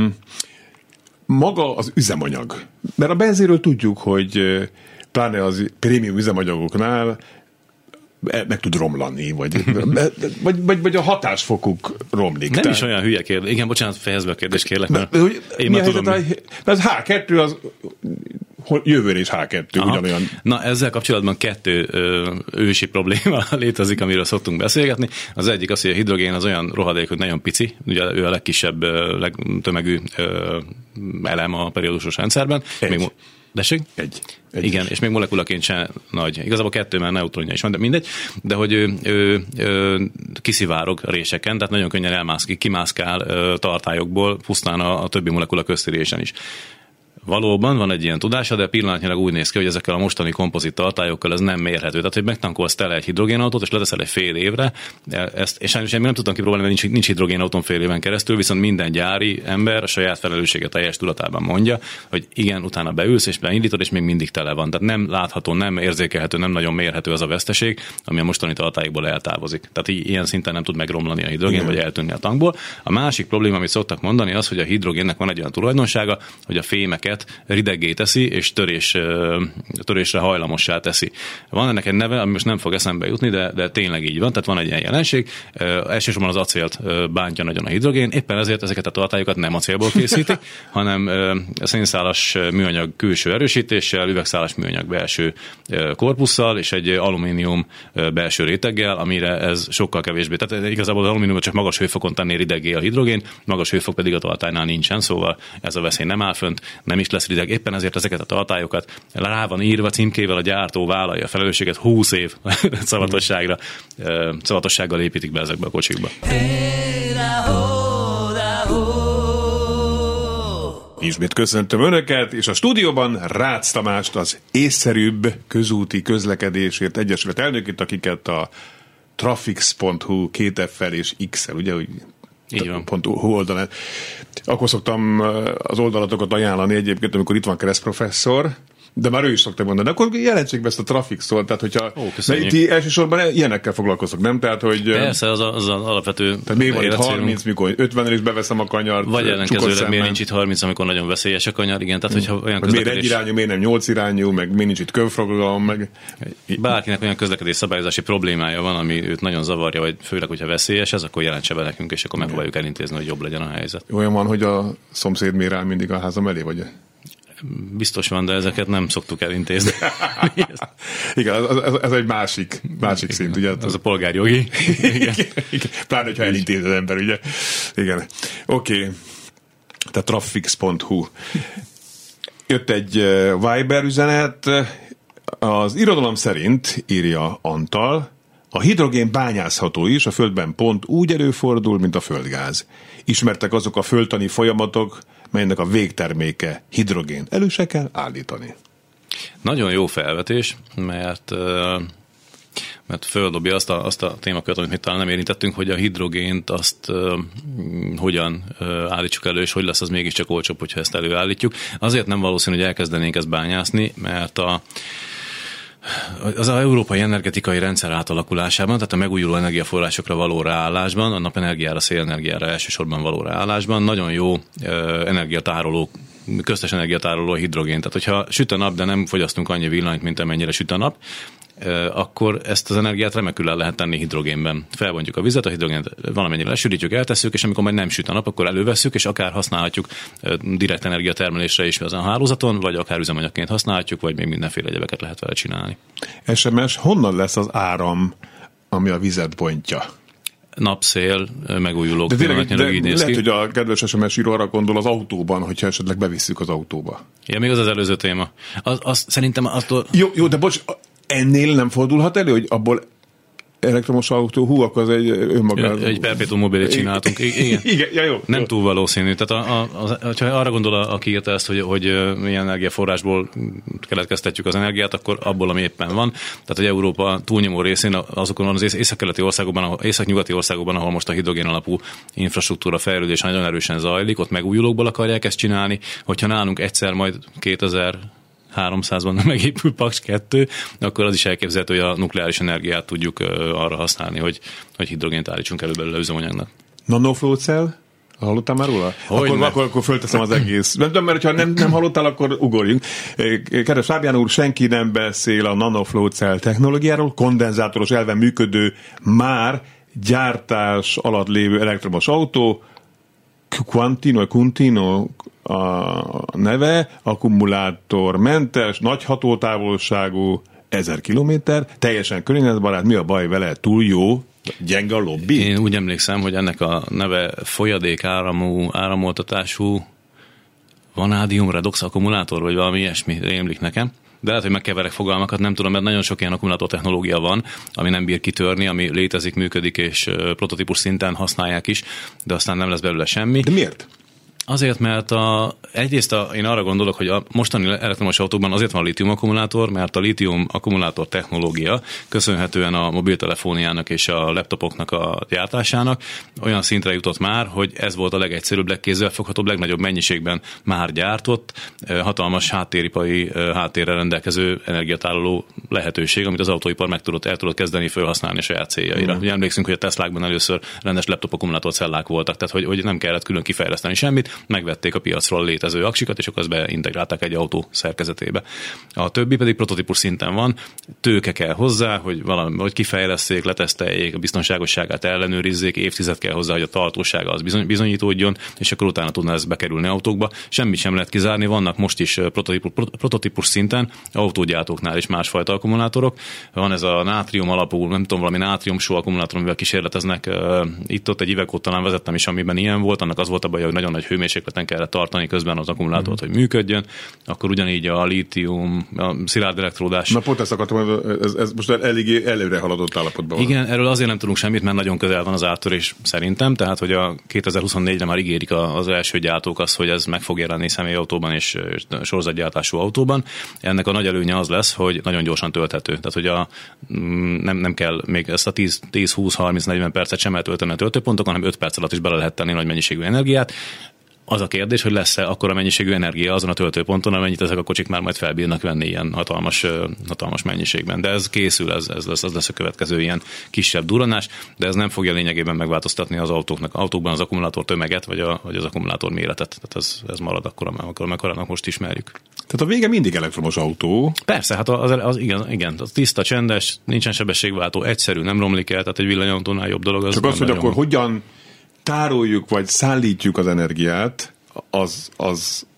Maga az üzemanyag. Mert a benzinről tudjuk, hogy pláne az prémium üzemanyagoknál meg tud romlani, vagy, vagy, vagy, vagy a hatásfokuk romlik. Nem Tehát... is olyan hülye kérdés. Igen, bocsánat, fejezd be a kérdést, kérlek, mert de, én már tudom. Az há kettő az jövőre is há kettő Aha. ugyanolyan. Na, ezzel kapcsolatban kettő ö, ősi probléma létezik, amiről szoktunk beszélgetni. Az egyik az, hogy a hidrogén az olyan rohadék, hogy nagyon pici, ugye ő a legkisebb, legtömegű ö, elem a periódusos rendszerben. Egy. Még Deség? Egy. Egy Igen, is. És még molekulaként sem nagy. Igazából kettő, mert neutronja is van, de mindegy. De hogy ő, ő, ő kiszivárog réseken, tehát nagyon könnyen elmászkik, kimászkál tartályokból, pusztán a, a többi molekula köztérésen is. Valóban van egy ilyen tudása, de pillanatnyilag úgy néz ki, hogy ezekkel a mostani kompozit tartályokkal ez nem mérhető. Tehát, hogy megtankolsz tele egy hidrogénautót, és leteszel egy fél évre, ezt, és sajnos én nem tudtam kipróbálni, mert nincs, nincs hidrogénautón fél éven keresztül, viszont minden gyári ember a saját felelőssége teljes tudatában mondja, hogy igen, utána beülsz, és beindítod, és még mindig tele van. Tehát nem látható, nem érzékelhető, nem nagyon mérhető az a veszteség, ami a mostani tartályokból eltávozik. Tehát ilyen szinten nem tud megromlani a hidrogén, igen. vagy eltűnni a tankból. A másik probléma, amit szoktak mondani, az, hogy a hidrogénnek van egy olyan tulajdonsága, hogy a fémeket rideggé teszi, és törés, törésre hajlamossá teszi. Van ennek egy neve, ami most nem fog eszembe jutni, de, de tényleg így van, tehát van egy ilyen jelenség. Elsősorban az acélt bántja nagyon a hidrogén, éppen ezért ezeket a tartályokat nem acélból készítik, hanem szénszálas műanyag külső erősítéssel, üvegszálas műanyag belső korpusszal, és egy alumínium belső réteggel, amire ez sokkal kevésbé. Tehát igazából az alumíniumot csak magas hőfokon tenné rideggé a hidrogén, magas hőfok pedig a tartálynál nincsen, szóval ez a veszély nem áll fönt, nem is lesz rideg. Éppen ezért ezeket a tartályokat rá van írva címkével, a gyártó vállalja a felelősséget, húsz év szavatosságra, szavatossággal építik be ezekbe a kocsikba. Ismét köszöntöm Önöket, és a stúdióban Rácz Tamást, az észszerűbb közúti közlekedésért egyesület elnökét, akiket a trafix pont hu két F-fel és X-el, ugye, úgy így van. Pont hu oldalán. Akkor szoktam az oldalatokat ajánlani egyébként, amikor itt van keresztprofesszor, de már ő is szokta mondani, de akkor jelentsék be ezt a Trafix-tól, tehát hogyha Ó, ti elsősorban ilyenekkel foglalkozok, nem? Tehát, hogy... Persze, az, a, az az alapvető. Tehát miért van itt harminc, mikor ötvennél is beveszem a kanyart, vagy ellenkezőleg miért nincs itt harminc, amikor nagyon veszélyes a kanyar, igen, tehát hogyha olyan közlekedés... Miért egy irányú, miért nem nyolc irányú, meg miért nincs itt kövforgalom, meg... Bárkinek olyan közlekedés szabályozási problémája van, ami őt nagyon zavarja, vagy főleg, hogyha veszélyes, ez akkor jelentse be nekünk, és akkor megpróbáljuk elintézni, hogy jobb legyen a helyzet. Olyan van, hogy a szomszéd mér rá mindig a házam elé, vagy... Biztos van, de ezeket nem szoktuk elintézni. Igen, ez, ez, ez egy másik, másik szint, ugye? Ez a polgárjogi. Igen. Igen. Pláne, hogyha elintéz az ember, ugye? Igen. Oké. Okay. Tehát trafix pont hu. Jött egy Viber üzenet. Az irodalom szerint, írja Antal, a hidrogén bányászható is, a Földben pont úgy előfordul, mint a földgáz. Ismertek azok a földtani folyamatok, melynek a végterméke hidrogén. Elő se kell állítani. Nagyon jó felvetés, mert, mert földobja azt a, azt a témakört, amit mi talán nem érintettünk, hogy a hidrogént azt uh, hogyan uh, állítsuk elő, és hogy lesz az mégiscsak olcsóbb, hogyha ezt előállítjuk. Azért nem valószínű, hogy elkezdenénk ezt bányászni, mert a az az európai energetikai rendszer átalakulásában, tehát a megújuló energiaforrásokra való ráállásban, a napenergiára, szélenergiára elsősorban való ráállásban nagyon jó energiatároló, köztes energiatároló a hidrogén. Tehát, hogyha süt a nap, de nem fogyasztunk annyi villanyt, mint amennyire süt a nap, akkor ezt az energiát remekül el lehet tenni hidrogénben. Felbontjuk a vizet, a hidrogént valamennyire lesűrítjük, eltesszük, és amikor majd nem süt a nap, akkor elővesszük, és akár használhatjuk direkt energiatermelésre is az a hálózaton, vagy akár üzemanyagként használhatjuk, vagy még mindenféle egyebeket lehet vele csinálni. es em es, honnan lesz az áram, ami a vizet bontja? Napszél, megújulók. De tényleg, de lehet, hogy a kedves es em es író arra gondol az autóban, hogyha esetleg bevisszük az autóba. Ja, még az az előző téma. Az, az, szerintem attól... Jó, jó, de bocs, ennél nem fordulhat elő, hogy abból elektromos autó, hú, akkor az egy önmagában... Egy perpetuum mobilit csináltunk. Igen. Igen, ja, jó. Nem jó. túl valószínű. Tehát a, a, a, ha arra gondol, aki írta ezt, hogy, hogy milyen energiaforrásból keletkeztetjük az energiát, akkor abból, ami éppen van. Tehát, hogy Európa túlnyomó részén azokon az észak-keleti országokban, észak-nyugati országokban, ahol most a hidrogén alapú infrastruktúra fejlődés nagyon erősen zajlik, ott megújulókból akarják ezt csinálni. Hogyha nálunk egyszer majd kétezer-háromszázban megépül Paks kettő, akkor az is elképzelhető, hogy a nukleáris energiát tudjuk arra használni, hogy, hogy hidrogént állítsunk elő belőle üzemanyagnak. Nanoflow cell? Hallottál már róla? Akkor, akkor, akkor fölteszem az egész. Nem tudom, mert ha nem, nem hallottál, akkor ugorjunk. Kedves Fábián úr, senki nem beszél a nanoflow cell technológiáról, kondenzátoros elven működő, már gyártás alatt lévő elektromos autó, Quantino, Quintino a neve, akkumulátormentes, nagy hatótávolságú, ezer kilométer, teljesen környezetbarát, mi a baj vele? Túl jó? Gyenge a lobby? Én úgy emlékszem, hogy ennek a neve folyadék áramú, áramoltatású vanádium redox akkumulátor, vagy valami ilyesmi rémlik nekem. De lehet, hogy megkeverek fogalmakat, nem tudom, mert nagyon sok ilyen akkumulátor technológia van, ami nem bír kitörni, ami létezik, működik, és prototípus szinten használják is, de aztán nem lesz belőle semmi. De miért? Azért, mert a, egyrészt a, én arra gondolok, hogy a mostani elektromos autókban azért van a lítium akkumulátor, mert a lítium akkumulátor technológia köszönhetően a mobiltelefóniának és a laptopoknak a gyártásának olyan szintre jutott már, hogy ez volt a legegyszerűbb, legkézzelfoghatóbb, legnagyobb mennyiségben már gyártott, hatalmas háttéripari háttérrel rendelkező energiatároló lehetőség, amit az autóipar meg tudott, el tudott kezdeni felhasználni a saját céljaira. Mm. Ugye emlékszünk, hogy a Teslákban először rendes laptop akkumulátor cellák voltak, tehát hogy, hogy nem kellett külön kifejleszteni semmit, megvették a piacról létező aksikat, és akkor azt beintegrálták egy autó szerkezetébe. A többi pedig prototípus szinten van, tőke kell hozzá, hogy valami, hogy kifejleszték, leteszteljék, a biztonságosságát ellenőrizzék, évtized kell hozzá, hogy a tartósága az bizony, bizonyítódjon, és akkor utána tudna ez bekerülni autókba. Semmit sem lehet kizárni, vannak most is prototípus, prototípus szinten, autógyártóknál is másfajta akkumulátorok. Van ez a nátrium alapú, nem tudom, valami nátrium-só akkumulátor, amivel kísérleteznek. Itt-ott egy évek óta talán vezettem is, amiben ilyen volt, annak az volt a baj, hogy nagyon nagy hőmérsékleten kellett tartani közben az akkumulátort, mm. hogy működjön, akkor ugyanígy a lítium, a szilárd elektródás. Na pont ezt akartam, ez, ez most eléggé előre haladott állapotban van. Igen, erről azért nem tudunk semmit, mert nagyon közel van az áttörés szerintem, tehát hogy a kétezer-huszonnégyre már ígérik az első gyártók azt, hogy ez meg fog jelenni személyautóban és sorozatgyártású autóban. Ennek a nagy előnye az lesz, hogy nagyon gyorsan tölthető. Tehát, hogy a, nem, nem kell még ezt a tíz húsz harminc negyven percet sem eltölteni a töltőpontokon, hanem öt perc alatt is bele lehet tenni nagy mennyiségű energiát. Az a kérdés, hogy lesz-e akkora mennyiségű energia azon a töltőponton, amennyit ezek a kocsik már majd felbírnak venni ilyen hatalmas, hatalmas mennyiségben. De ez készül, ez, ez lesz, az lesz a következő ilyen kisebb durranás, de ez nem fogja lényegében megváltoztatni az autóknak, autókban az akkumulátor tömeget, vagy, a, vagy az akkumulátor méretet. Tehát ez, ez marad akkor, amikor mekkorának most ismerjük. Tehát a vége mindig elektromos autó. Persze, hát az, az, az igen, igen, az tiszta, csendes, nincsen sebességváltó, egyszerű, nem romlik el, tehát egy villanyautónál jobb dolog. Az csak az, hogy akkor hogyan tároljuk, vagy szállítjuk az energiát, az, az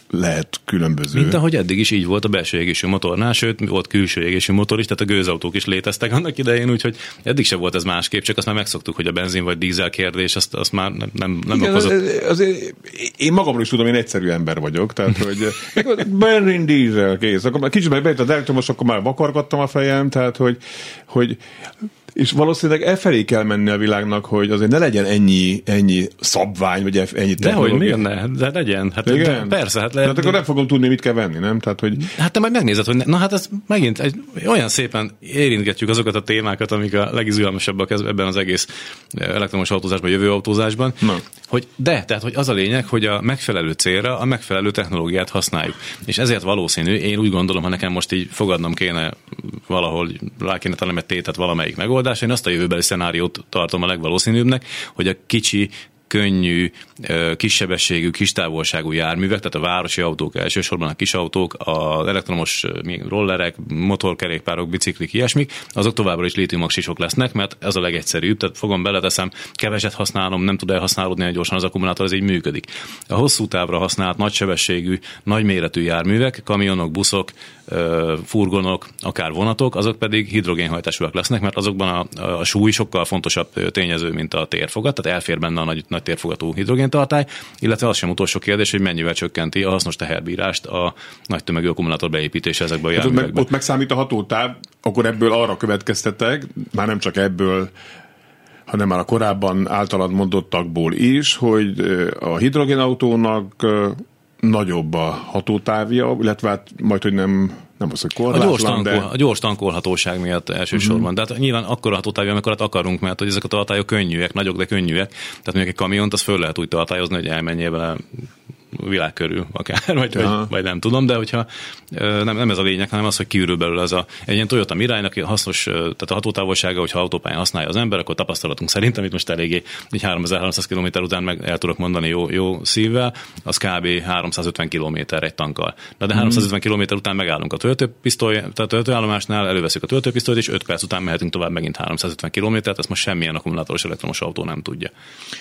lehet különböző. Mint ahogy eddig is így volt a belső égésű motornál, sőt, volt külső égésű motor is, tehát a gőzautók is léteztek annak idején, úgyhogy eddig se volt ez másképp, csak azt már megszoktuk, hogy a benzin vagy dízel kérdés, azt, azt már nem, nem, nem igen, okozott. Az, azért én magamról is tudom, én egyszerű ember vagyok, tehát hogy benzin, dízel, kész. Akkor kicsit meg bejött az elektromos, akkor már vakargattam a fejem, tehát hogy, hogy és valószínűleg e felé kell menni a világnak, hogy azért ne legyen ennyi, ennyi szabvány, vagy ennyi technológia. Dehogy, miért ne? De legyen. Hát de persze, hát lehet. Tehát akkor nem fogom tudni, mit kell venni, nem? Tehát, hogy... Hát te majd megnézed, hogy ne, na hát ez megint egy, olyan szépen érintgetjük azokat a témákat, amik a legizgalmasabbak ebben az egész elektromos autózásban, jövő autózásban, na. Hogy de, tehát hogy az a lényeg, hogy a megfelelő célra a megfelelő technológiát használjuk. És ezért valószínű, én úgy gondolom, ha nekem most így fogadnom kéne valahol, rá kéne talán egy tétet valamelyik megoldás, én azt a jövőbeli szenáriót tartom a legvalószínűbbnek, hogy a kicsi, könnyű, kissebességű, kistávolságú járművek, tehát a városi autók, elsősorban a kis autók, az elektromos rollerek, motorkerékpárok, biciklik, ilyesmik, azok továbbra is lítiumoxisok lesznek, mert ez a legegyszerűbb, tehát fogom, beleteszem, keveset használom, nem tud elhasználódni olyan gyorsan az akkumulátor, ez így működik. A hosszú távra használt nagysebességű, nagyméretű járművek, kamionok, buszok, furgonok, akár vonatok, azok pedig hidrogénhajtásúak lesznek, mert azokban a, a súly sokkal fontosabb tényező, mint a térfogat, tehát elfér benne a nagy, nagy térfogatú hidrogéntartály, illetve az sem utolsó kérdés, hogy mennyivel csökkenti a hasznos teherbírást a nagy tömegű akkumulátor beépítése ezekbe a járművekbe. Hát ott, meg, ott megszámít a hatótáv, akkor ebből arra következtetek, már nem csak ebből, hanem már a korábban általad mondottakból is, hogy a hidrogénautónak nagyobb a hatótávja, illetve hát majd, hogy nem, nem az, hogy korlátlan, a gyors, tankol, de... a gyors tankolhatóság miatt elsősorban. Uh-huh. Tehát nyilván akkora hatótávja, amekkorat akarunk, mert hogy ezek a tartályok könnyűek, nagyok, de könnyűek. Tehát mondjuk egy kamiont, az föl lehet úgy tartályozni, hogy elmenjél vele világ körül akár, vagy, vagy, vagy nem tudom, de hogyha nem, nem ez a lényeg, hanem az, hogy kiürül belőle az a, egy ilyen Toyota Mirai-nak hasznos, tehát a hatótávolsága, hogyha autópályán használja az ember, akkor tapasztalatunk szerintem itt most eléggé egy háromezer-háromszáz kilométer után meg el tudok mondani jó, jó szívvel, az kb. háromszázötven kilométer egy tankkal. Na de háromszázötven kilométer után megállunk a töltőpisztoly, tehát a töltőállomásnál, előveszünk a töltőpisztolyt, és öt perc után mehetünk tovább megint háromszázötven kilométert, ezt most semmilyen akkumulátoros elektromos autó nem tudja.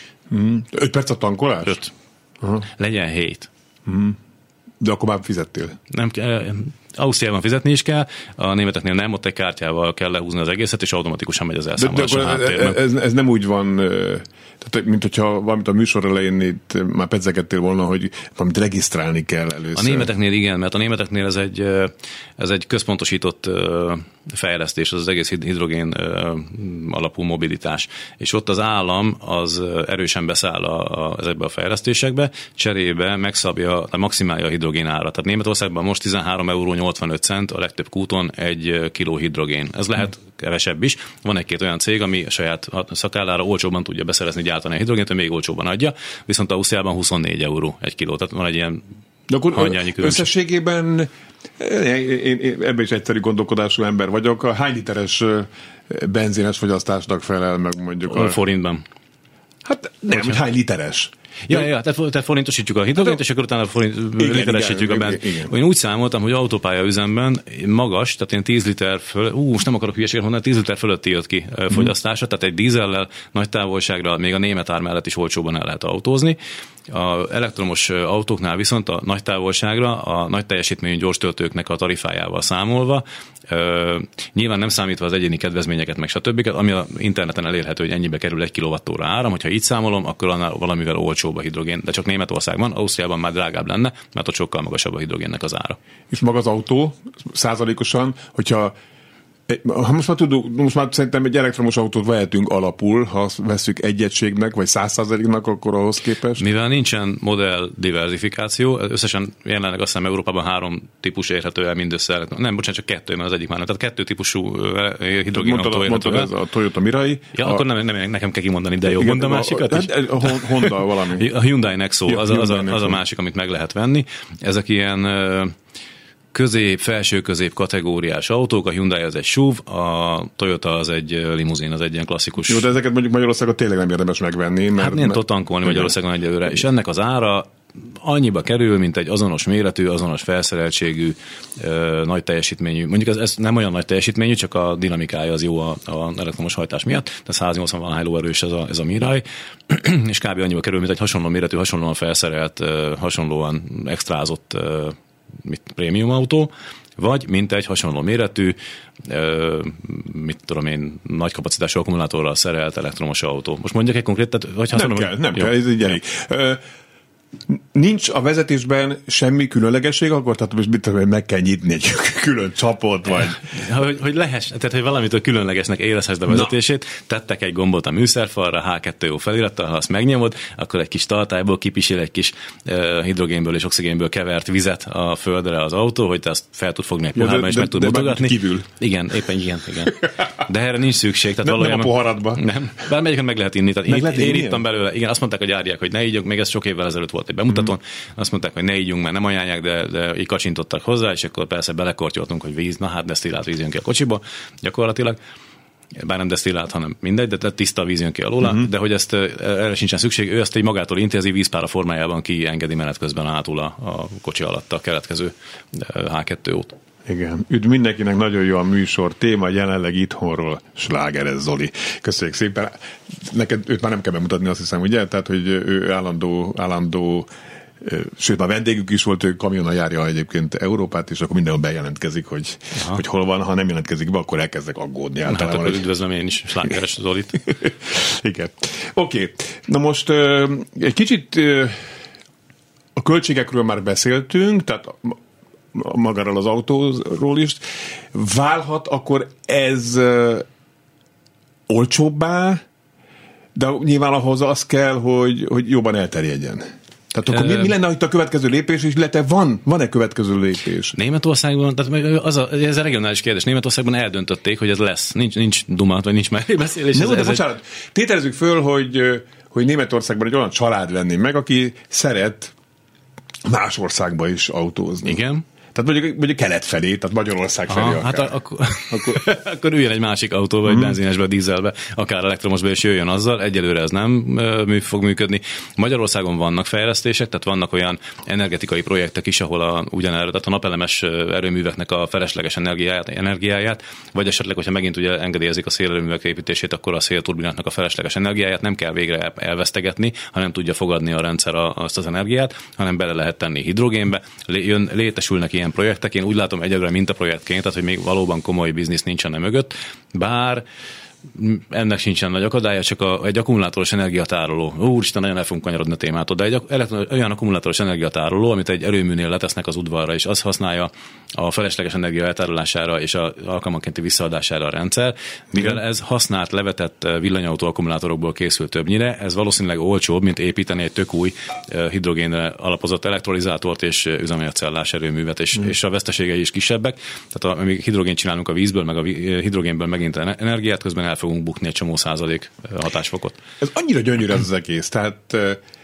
Mm. öt perc a tankolás? öt. Aha. Legyen hét. Mm. De akkor már fizettél? Nem kell. Ausztriában fizetni is kell, a németeknél nem, ott egy kártyával kell lehúzni az egészet, és automatikusan megy az elszámolás a háttérben. Ez, ez nem úgy van, tehát, mint hogyha valamit a műsor elején itt már pedzegettél volna, hogy valamit regisztrálni kell először. A németeknél igen, mert a németeknél ez egy, ez egy központosított fejlesztés, az az egész hidrogén alapú mobilitás. És ott az állam az erősen beszáll a, a, ezekbe a fejlesztésekbe, cserébe megszabja, maximálja a hidrogén ára. Tehát Németországban most tizenhárom euró nyolcvanöt cent a legtöbb kúton egy kiló hidrogén. Ez lehet kevesebb is. Van egy-két olyan cég, ami a saját szakállára olcsóban tudja beszerezni, gyártani a hidrogént, még olcsóban adja, viszont Ausztriában huszonnégy euró egy kiló. Tehát van egy ilyen de akkor összességében én, én, én ebben is egyszerű gondolkodású ember vagyok. A hány literes benzines fogyasztásnak felel meg mondjuk a... Forintban. Hát nem, hogy hány literes. Ja, ja, tehát, tehát forintosítjuk a hidrogént, és akkor utána forint, literesítjük a benzint. Én úgy számoltam, hogy autópálya üzemben magas, tehát ilyen tíz liter föl, ú, most nem akarok hülyeséget mondani, tíz liter fölötti jött ki mm. fogyasztása, tehát egy dízellel nagy távolságra még a német ár mellett is olcsóban el lehet autózni. A elektromos autóknál viszont a nagy távolságra, a nagy teljesítményű gyors töltőknek a tarifájával számolva, ö, nyilván nem számítva az egyéni kedvezményeket, meg stb., ami a interneten elérhető, hogy ennyibe kerül egy kilowattóra áram, hogyha így számolom, akkor annál valamivel olcsóbb a hidrogén, de csak Németországban, Ausztriában már drágább lenne, mert ott sokkal magasabb a hidrogénnek az ára. És maga az autó százalékosan, hogyha Ha most már tudunk, most már szerintem egy elektromos autót vehetünk alapul, ha veszük egy egységnek, vagy száz százaléknak, akkor ahhoz képest. Mivel nincsen modell diversifikáció, összesen jelenleg azt hiszem Európában három típus érhető el mindössze. Nem, bocsánat, csak kettő, mert az egyik már nem. Tehát kettő típusú hidrogén autó érhető el. Ez a Toyota Mirai. Ja, a... akkor nem, nem, nekem kell kimondani, de jó, mondd a másikat is. A, a Honda valami. A Hyundai Nexo, ja, az, Hyundai az, a, Nexo. az a másik, amit meg lehet venni. Ezek ilyen közép, felső-közép kategóriás autók, a Hyundai az egy es u vé, a Toyota az egy limuzin, az egy ilyen klasszikus. Jó, de ezeket mondjuk Magyarországon tényleg nem érdemes megvenni, mert... Hát nem tud tankolni Magyarországon egyelőre, és ennek az ára annyiba kerül, mint egy azonos méretű, azonos felszereltségű, ö, nagy teljesítményű. Mondjuk ez, ez nem olyan nagy teljesítményű, csak a dinamikája az jó a, a elektromos hajtás miatt, de száznyolcvan valahány lóerős ez a, ez a Mirai, és kb. Annyiba kerül, mint egy hasonló méretű, hasonlóan felszerelt, ö, hasonlóan extrázott ö, mit, prémium autó, vagy mint egy hasonló méretű, ö, mit tudom én, nagy kapacitású akkumulátorral szerelt elektromos autó. Most mondjak egy konkrét, tehát, hogy nem hasonló... kell, nem jó. kell, ez így elég. Ö, nincs a vezetésben semmi különlegesség, akkor tehát most mit tudom, meg kell nyitni egy külön csapot, vagy... Hogy, hogy lehess, tehát hogy valamitől különlegesnek érezhessd a vezetését, na. Tettek egy gombot a műszerfalra, há kettő o felirattal, ha azt megnyomod, akkor egy kis tartályból kipisil egy kis uh, hidrogénből és oxigénből kevert vizet a földre az autó, hogy te azt fel tud fogni egy pohárba, ja, és meg tud mutogatni. Kívül. Igen, éppen igen, igen. De erre nincs szükség. Tehát nem, valójában, nem a poharadba. Nem. Bár melyiket meg lehet inni. Tehát meg én, én ittam belőle. Igen, azt mondták a gyáriák, hogy ne ígyunk, még ez sok évvel ezelőtt volt egy bemutatón. Mm. Azt mondták, hogy ne ígyunk, mert nem ajánlják, de, de így kacsintottak hozzá, és akkor persze belekortyoltunk, hogy víz, na hát desztillált víz jön ki a kocsiba, gyakorlatilag. Bár nem desztillált, hanem mindegy, de tiszta víz jön ki alóla, uh-huh. de hogy ezt erre sincsen szükség, ő ezt egy magától intézi, vízpára formájában kiengedi menet közben átul a, a kocsi alatt a keletkező há kettő ót. Igen. Üdv mindenkinek, nagyon jó a műsor. Téma jelenleg itthonról slágerez Zoli. Köszönjük szépen. Neked őt már nem kell bemutatni, azt hiszem, ugye? Tehát, hogy ő állandó, állandó sőt, már vendégük is volt, ő kamionnal járja egyébként Európát, és akkor mindenhol bejelentkezik, hogy, hogy hol van. Ha nem jelentkezik be, akkor elkezdek aggódni. Hát akkor hogy... üdvözlöm én is slágeres Zolit. Igen. Oké. Okay. Na most egy kicsit a költségekről már beszéltünk, tehát magáról az autóról is. Válhat akkor ez olcsóbbá, de nyilván ahhoz az kell, hogy, hogy jobban elterjedjen. Tehát akkor mi, mi lenne itt a következő lépés, és illetve van, van-e következő lépés? Németországban, tehát az a, ez a regionális kérdés, Németországban eldöntötték, hogy ez lesz. Nincs, nincs dumat, vagy nincs mellébeszélés. Ne, ez, bocsánat, egy... tételezzük föl, hogy, hogy Németországban egy olyan család lenni meg, aki szeret más országba is autózni. Igen. Tehát mondjuk, mondjuk kelet felé, tehát Magyarország felé. Aha, hát akkor, akkor, akkor üljön egy másik autóba, vagy mm. benzinesbe, dízelbe, akár elektromosba, és jöjjön azzal. Egyelőre ez nem mű, fog működni. Magyarországon vannak fejlesztések, tehát vannak olyan energetikai projektek is, ahol a, ugyanerre, tehát a napelemes erőműveknek a felesleges energiáját, energiáját, vagy esetleg, hogyha megint ugye engedélyezik a szélerőművek építését, akkor a szélturbináknak a felesleges energiáját nem kell végre elvesztegetni, hanem tudja fogadni a rendszer a, azt az energiát, hanem bele lehet tenni hidrogénbe. Jön, létesülnek ilyen projektek. Én úgy látom egyelőre mintaprojektként, tehát hogy még valóban komoly biznisz nincsen e mögött, bár ennek sincsen nagy akadálya, csak a, egy akkumulátoros energiatároló. Úristen, nagyon el fogunk kanyarodni a témától, de egy olyan akkumulátoros energiatároló, amit egy erőműnél letesznek az udvarra, és az használja a felesleges energia eltárolására és az alkalmankénti visszaadására a rendszer. Mivel ez használt, levetett villanyautó akkumulátorokból készül többnyire, ez valószínűleg olcsóbb, mint építeni egy tök új hidrogénre alapozott elektrolizátort és üzemanyagcellás erőművet, és, mm. és a veszteségei is kisebbek. Tehát amíg hidrogént csinálunk a vízből, meg a hidrogénből megint energiát, közben el fogunk bukni egy csomó százalék hatásfokot. Ez annyira gyönyörű ez az egész. Tehát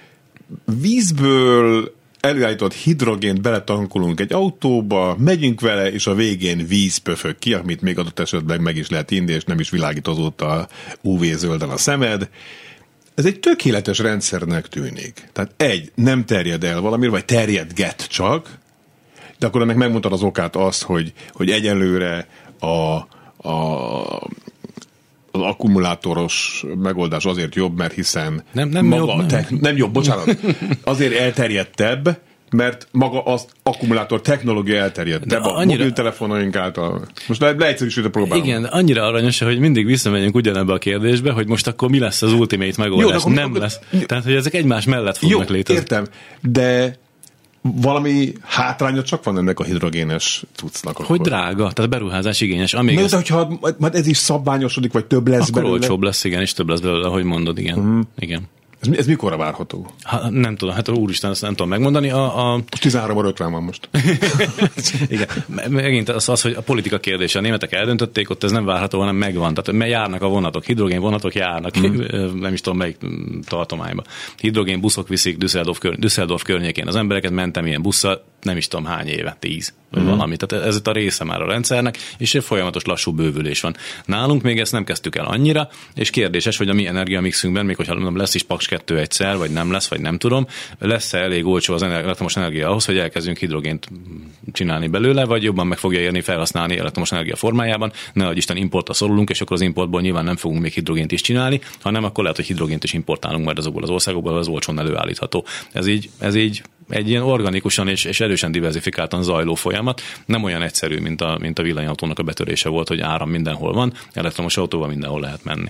vízből előállított hidrogént beletankolunk egy autóba, megyünk vele, és a végén víz pöfög ki, amit még adott esetben meg is lehet inni, és nem is világítozott a ú vé-zölden a szemed. Ez egy tökéletes rendszernek tűnik. Tehát egy, nem terjed el valami, vagy terjedget csak, de akkor ennek megmondtad az okát azt, hogy, hogy egyelőre a, a az akkumulátoros megoldás azért jobb, mert hiszen nem, nem maga jobb, nem. Te, nem jobb, bocsánat, azért elterjedtebb, mert maga az akkumulátor technológia elterjedtebb a annyira... mobiltelefonaink által. Most le, leegyszerűsítve próbálom. Igen, annyira aranyos, hogy mindig visszamegyünk ugyanebbe a kérdésbe, hogy most akkor mi lesz az ultimate megoldás. Jó, akkor, nem akkor... lesz. Tehát, hogy ezek egymás mellett fognak jó, létezni. Értem, de valami hátránya csak van ennek a hidrogénes cuccnak. Hogy akkor. Drága, tehát beruházás igényes. Amíg ez... de hogyha majd ez is szabványosodik, vagy több lesz akkor belőle. Akkor olcsóbb lesz, igen, és több lesz belőle, ahogy mondod, igen. Mm. Igen. Ez, ez mikorra várható? Ha, nem tudom, hát úristen, ezt nem tudom megmondani. A, a... tizenhárom óra ötven van most. Igen, megint az, az, hogy a politika kérdése. A németek eldöntötték, ott ez nem várható, hanem megvan. Tehát járnak a vonatok, hidrogén vonatok járnak, mm. nem is tudom melyik tartományba. Hidrogén buszok viszik Düsseldorf, kör, Düsseldorf környékén. Az embereket mentem ilyen busszal, nem is tudom hány éve, tíz, vagy uh-huh. valami. Tehát ez itt a része már a rendszernek, és egy folyamatos lassú bővülés van. Nálunk még ezt nem kezdtük el annyira, és kérdéses, hogy a mi energiamixünkben, még hogyha nem lesz is Paks kettő egyszer, vagy nem lesz, vagy nem tudom, lesz-e elég olcsó az elektromos energia ahhoz, hogy elkezdjünk hidrogént csinálni belőle, vagy jobban meg fogja érni felhasználni elektromos energia formájában, ne adj Isten importra szorulunk, és akkor az importból nyilván nem fogunk még hidrogént is csinálni, hanem akkor lehet, hogy hidrogént is importálunk majd azokból az országokból, az olcsón előállítható. Ez így, ez így egy ilyen organikusan és, és erősen diversifikáltan zajló folyamat, nem olyan egyszerű, mint a, mint a villanyautónak a betörése volt, hogy áram mindenhol van, elektromos autóval mindenhol lehet menni.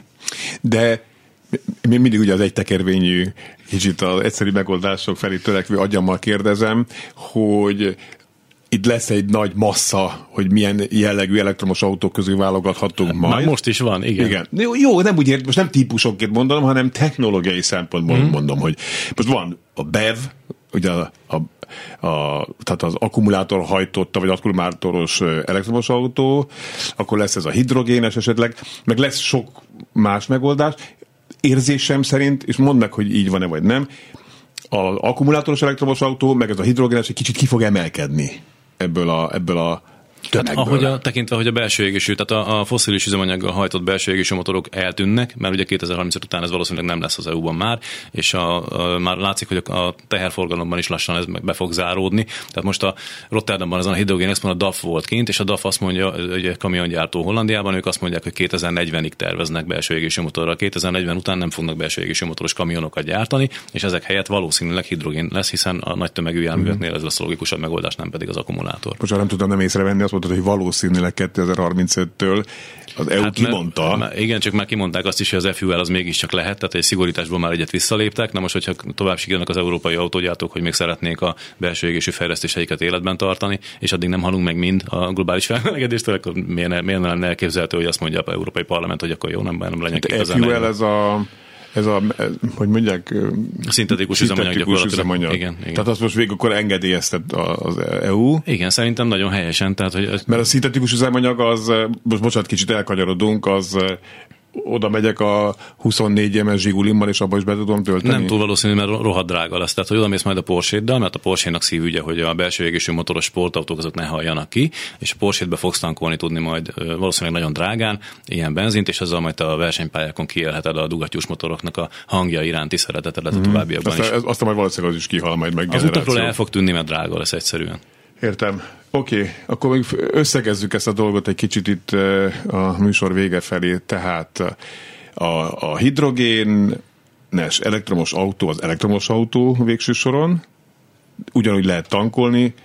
De még mindig ugye az egy tekervényű, kicsit az egyszerű megoldások felé törekvő agyammal kérdezem, hogy itt lesz egy nagy massza, hogy milyen jellegű elektromos autók közül válogathatunk majd. Már most is van, igen. igen. Jó, jó, nem úgy ért, most nem típusokként mondom, hanem technológiai szempontból mm. mondom, hogy most van a bé e vé, ugye a, a, a, tehát az akkumulátor hajtotta, vagy akkumulátoros elektromos autó, akkor lesz ez a hidrogénes esetleg, meg lesz sok más megoldás. Érzésem szerint, és mondd meg, hogy így van-e, vagy nem, az akkumulátoros elektromos autó, meg ez a hidrogénes egy kicsit ki fog emelkedni ebből a, ebből a Hát, ahogy a, tekintve, hogy a belső égésű, tehát a, a fosszilis üzemanyaggal hajtott belső égésű motorok eltűnnek, mert ugye kétezer-harmincöt után ez valószínűleg nem lesz az é u-ban már, és a, a, már látszik, hogy a, a teherforgalomban is lassan ez be fog záródni. Tehát most a Rotterdamban ezen a hidrogén expon a dé á ef volt kint, és a dé á ef azt mondja, hogy a kamiongyártó Hollandiában, ők azt mondják, hogy kétezer-negyvenig terveznek belső égésű motorral. kétezer-negyven után nem fognak belső égésű motoros kamionokat gyártani, és ezek helyett valószínűleg hidrogén lesz, hiszen a nagy tömegű járműveknél ez lesz a logikusabb megoldás, nem pedig az akkumulátor. Most nem tudom nem észrevenni, azt mondtad, hogy valószínűleg kétezer-harmincöttől az é u hát kimondta. Mert, igen, csak már kimondták azt is, hogy az ef u el az mégiscsak lehet, tehát egy szigorításból már egyet visszaléptek. Na most, hogyha tovább sikerülnek az európai autógyártók, hogy még szeretnék a belső égésű fejlesztéseiket életben tartani, és addig nem halunk meg mind a globális felmelegedéstől, akkor miért, miért nem elképzelhető, hogy azt mondja a Európai Parlament, hogy akkor jó, nem, nem legyen kétezer-negyven. ef u el ez a Ez a, hogy mondják, szintetikus üzemanyag üzemanyag. Igen, igen. Tehát azt most végig akkor engedélyeztet az é u. Igen, szerintem nagyon helyesen. Tehát, hogy Mert a szintetikus üzemanyag az, most bocsánat, kicsit elkanyarodunk, az oda megyek a huszonnégy éves Zsigulimmal, és abba is be tudom tölteni. Nem túl valószínű, mert rohadt drága lesz. Tehát, hogy oda mész majd a Porsche-ddal, mert a Porsche-nak szívügye, hogy a belső égésű motoros sportautók azok ne halljanak ki, és a Porsche-be fogsz tankolni tudni majd valószínűleg nagyon drágán ilyen benzint, és azzal majd a versenypályákon kiélheted a dugattyús motoroknak a hangja iránti szeretetedet a továbbiakban is. Aztán, aztán majd valószínűleg az is kihal majd meg. Az utakról el fog tűnni, mert drága lesz egyszerűen. Értem. Oké, okay. Akkor még összegezzük ezt a dolgot egy kicsit itt a műsor vége felé. Tehát a, a hidrogénes elektromos autó az elektromos autó végső soron, ugyanúgy lehet tankolni.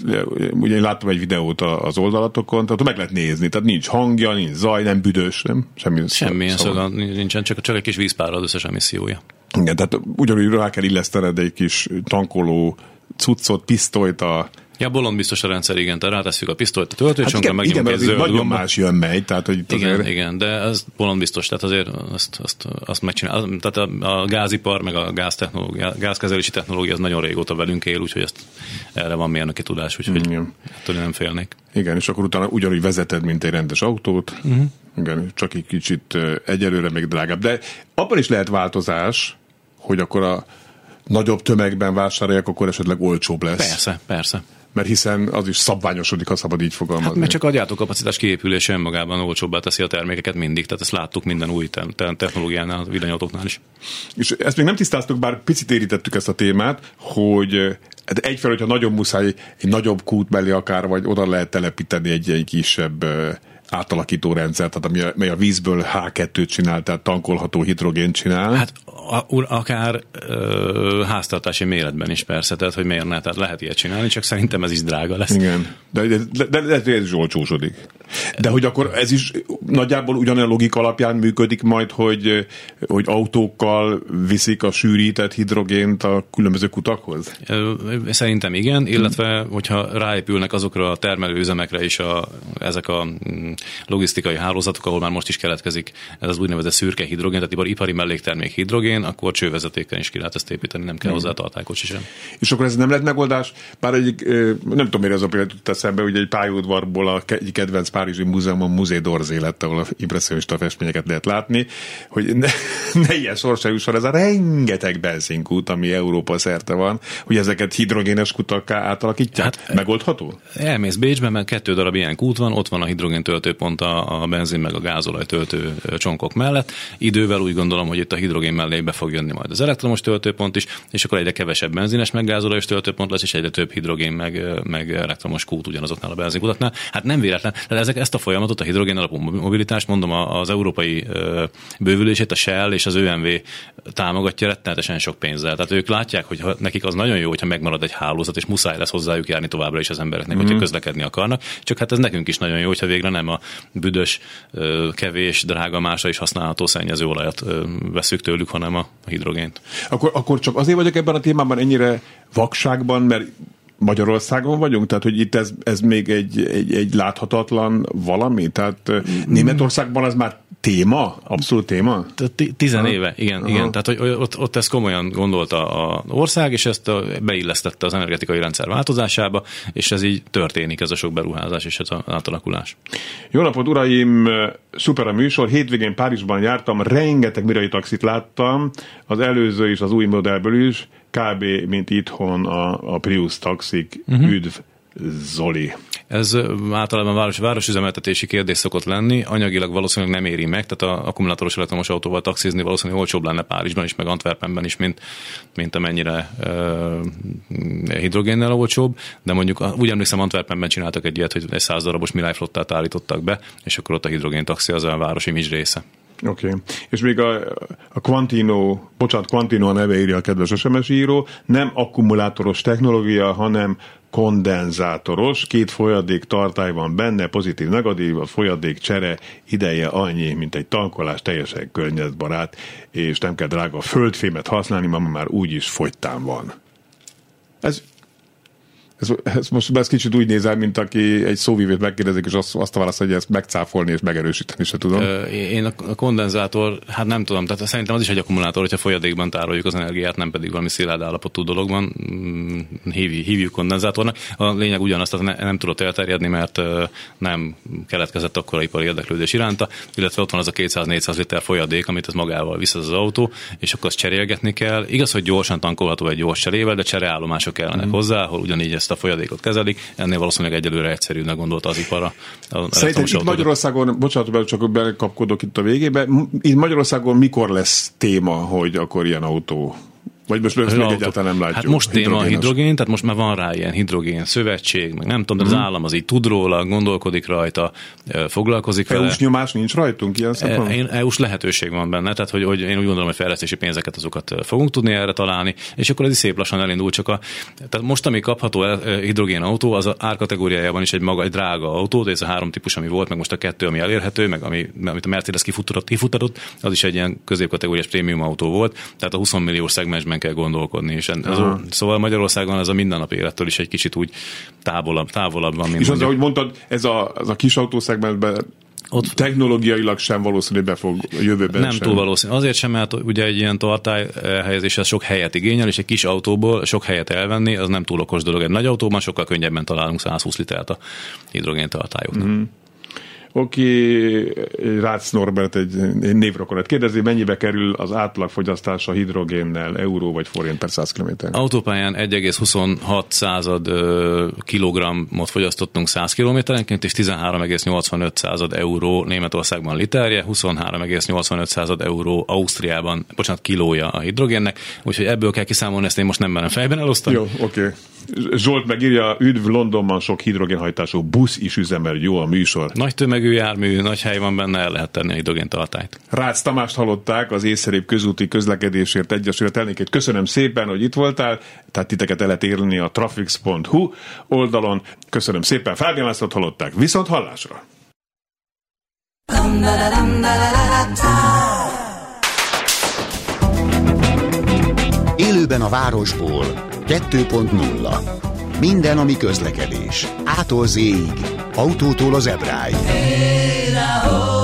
Ugye én láttam egy videót az oldalatokon, tehát meg lehet nézni, tehát nincs hangja, nincs zaj, nem büdös, nem? Semmi Semmilyen szaga nincsen, csak, csak egy kis vízpárral az összes emissziója. Igen, tehát ugyanúgy rá kell illesztened egy kis tankoló cuccot, pisztolyt a Ja, bolond biztos a rendszer, igen, tehát rátesszük a pisztolyt a töltőcsönkre, hát megnyomjuk egy zöld nagyon gombot. Más jön megy, tehát hogy igen, azért... igen, de ez bolond biztos, tehát azért azt, azt, azt megcsinál. Tehát a, a gázipar, meg a gáztechnológia, gázkezelési technológia az nagyon régóta velünk él, úgyhogy ezt erre van mérnöki tudás, úgyhogy igen. Ettől nem félnék. Igen, és akkor utána ugyanúgy vezeted, mint egy rendes autót, uh-huh. Igen, csak egy kicsit egyelőre még drágább. De abban is lehet változás, hogy akkor a nagyobb tömegben vásároljak, akkor esetleg olcsóbb lesz. Persze, persze. Mert hiszen az is szabványosodik, ha szabad így fogalmazni. Hát mert csak a gyártókapacitás kiépülése önmagában olcsóbbá teszi a termékeket mindig, tehát ezt láttuk minden új te- te- technológiánál, a villanyautóknál is. És ezt még nem tisztáztuk, bár picit érítettük ezt a témát, hogy egyfelől, hogyha nagyon muszáj, egy nagyobb kút mellé akár, vagy oda lehet telepíteni egy, egy kisebb átalakító rendszer, tehát ami a, mely a vízből há kettőt csinál, tehát tankolható hidrogént csinál. Hát a, akár ö, háztartási méretben is persze, tehát hogy miért ne, tehát lehet ilyet csinálni, csak szerintem ez is drága lesz. Igen, de, de, de, de, de ez is olcsósodik. De hogy akkor ez is nagyjából ugyanolyan logika alapján működik majd, hogy, hogy autókkal viszik a sűrített hidrogént a különböző kutakhoz? Szerintem igen, illetve hogyha ráépülnek azokra a termelőüzemekre is a, ezek a logisztikai hálózatok, ahol már most is keletkezik ez az úgynevezett szürke hidrogén, tehát ipari melléktermék hidrogén, hidrogén, akkor csővezetéken is ki lehet ezt építeni, nem kell hozzá tartálykocsi sem. És akkor ez nem lett megoldás? Bár egyik, nem tudom, mire ez a például jut eszembe, hogy egy pályaudvarból a egy kedvenc párizsi múzeumon Musée d'Orsay lett, ahol impresszionista festményeket lehet látni, hogy ne, ne ilyen sorsa jusson ez a rengeteg benzinkút, ami Európa szerte van, hogy ezeket hidrogénes kutakká átalakítják. Hát, megoldható? Elmész Bécsben, mert kettő darab ilyen kút van, ott van a hidrogén töltőpont a, a benzin meg a gázolaj töltő csonkok mellett. Idővel úgy gondolom, hogy itt a hidrogén mellé be fog jönni majd az elektromos töltőpont is, és akkor egyre kevesebb benzines meg gázolajos töltőpont lesz, és egyre több hidrogén meg, meg elektromos kút ugyanazoknál a benzinkutaknál. Hát nem véletlen, de ezek ezt a folyamatot, a hidrogén alapú mobilitást, mondom, az európai bővülését a Shell és az ö em vé támogatja rettenetesen sok pénzzel. Tehát ők látják, hogy nekik az nagyon jó, hogyha megmarad egy hálózat, és muszáj lesz hozzájuk járni továbbra is az embereknek, mm-hmm. hogyha közlekedni akarnak. Csak hát ez nekünk is nagyon jó, hogyha végre nem a büdös, kevés, drága, másra is használható szennyezőolajat veszük tőlük, hanem a hidrogént. Akkor, akkor csak azért vagyok ebben a témában ennyire vakságban, mert Magyarországon vagyunk? Tehát, hogy itt ez, ez még egy, egy, egy láthatatlan valami? Tehát Németországban az már téma? Abszolút téma? Tizen éve, igen. igen. Tehát, hogy ott, ott ezt komolyan gondolta az ország, és ezt a, beillesztette az energetikai rendszer változásába, és ez így történik, ez a sok beruházás és ez az átalakulás. Jó napot, uraim! Szuper a műsor. Hétvégén Párizsban jártam, rengeteg Mirai taxit láttam, az előző is, az új modellből is, kb. Mint itthon a, a Prius taxik. Uh-huh. Üdv, Zoli! Ez általában város, városüzemeltetési kérdés szokott lenni, anyagilag valószínűleg nem éri meg, tehát a akkumulátoros elektromos autóval taxizni valószínűleg olcsóbb lenne Párizsban is, meg Antwerpenben is, mint, mint amennyire uh, hidrogénnel olcsóbb, de mondjuk úgy emlékszem, Antwerpenben csináltak egy ilyet, hogy egy száz darabos Mirai flottát állítottak be, és akkor ott a hidrogén taxi az a város image része. Oké. Okay. És még a, a Quantino, bocsánat, Quantino a neve írja a kedves es em es író, nem akkumulátoros technológia, hanem kondenzátoros, két folyadék tartály van benne, pozitív, negatív, a folyadék csere ideje annyi, mint egy tankolás, teljesen környezetbarát, és nem kell drága földfémet használni, ma már úgyis fogytán van. Ez Ez, ez most ez kicsit úgy nézel, mint aki egy szóvívőt megkérdezik, és azt, azt a válasz, hogy ezt megcáfolni és megerősíteni se tudom. Én a kondenzátor, hát nem tudom, tehát szerintem az is egy akkumulátor, hogyha folyadékban tároljuk az energiát, nem pedig valami szilárd állapotú dologban. Hívjuk, hívjuk kondenzátornak. A lényeg ugyanaz, tehát nem tudott elterjedni, mert nem keletkezett akkora ipari érdeklődés iránta, illetve ott van az a kétszáz-négyszáz liter folyadék, amit ez magával visz az autó, és akkor azt cserélgetni kell. Igaz, hogy gyorsan tankolható egy gyors cserével, de csereállomások kellenek mm. hozzá, ahol ugyanígy ezt a folyadékot kezelik, ennél valószínűleg egyelőre egyszerűbbnek gondolta az ipar. Szerintem itt Magyarországon, bocsánat, csak bekapkodok itt a végébe, itt Magyarországon mikor lesz téma, hogy akkor ilyen autó? Vagy most még egyáltalán nem látjuk. Hát most téma a hidrogén, tehát most már van rá ilyen hidrogén szövetség, meg nem tudom, de az hmm. állam az így tud róla, gondolkodik rajta, foglalkozik vele. é u-s nyomás nincs rajtunk ilyen szempontból? é u-s lehetőség van benne, tehát hogy, hogy én úgy gondolom, hogy fejlesztési pénzeket azokat fogunk tudni erre találni, és akkor ez is szép lassan elindul, csak a, tehát most, ami kapható hidrogén autó, az a árkategóriájában is egy maga, egy drága autó, ez a három típus, ami volt, meg most a kettő, ami elérhető, meg ami, amit a Mercedes kifutatott, kifutatott, az is egy ilyen középkategóriás prémium autó volt, tehát a húsz milliós szegmensben kell gondolkodni, és ez a, szóval Magyarországon ez a mindennapi élettől is egy kicsit úgy távolabb, távolabb van. És az, ahogy mondtad, ez a, az a kis autószegmensben ott technológiailag sem valószínű, be fog jövőben nem sem. túl valószínű. Azért sem, mert ugye egy ilyen tartály helyezés az sok helyet igényel, és egy kis autóból sok helyet elvenni, az nem túl okos dolog. Egy nagy autóban sokkal könnyebben találunk száz húsz litert a hidrogén tartályoknak. Mm-hmm. Oké, okay. Rácz Norbert egy névrokonat kérdezi, mennyibe kerül az átlagfogyasztása hidrogénnel, euró vagy forint per száz kilométer? Autópályán egy egész huszonhat század kilogrammot fogyasztottunk száz kilométerenként, és tizenhárom egész nyolcvanöt század euró Németországban literje, huszonhárom egész nyolcvanöt század euró Ausztriában, bocsánat, kilója a hidrogénnek, úgyhogy ebből kell kiszámolni, ezt én most nem merem fejben elosztani. Jó, oké. Okay. Zsolt megírja, üdv, Londonban sok hidrogénhajtású busz is üzemel, jó a műsor. Nagy tömegű jármű, nagy hely van benne, el lehet tenni a hidrogéntartályt. Rácz Tamást hallották, az észszerűbb közúti közlekedésért egyesület elnökét. Köszönöm szépen, hogy itt voltál, tehát titeket el lehet érni a trafix pont hu oldalon. Köszönöm szépen, Fábián Lászlót hallották, viszont hallásra! Élőben a városból kettő pont nulla. Minden, ami közlekedés. Ától zéig. Autótól az Ebráig.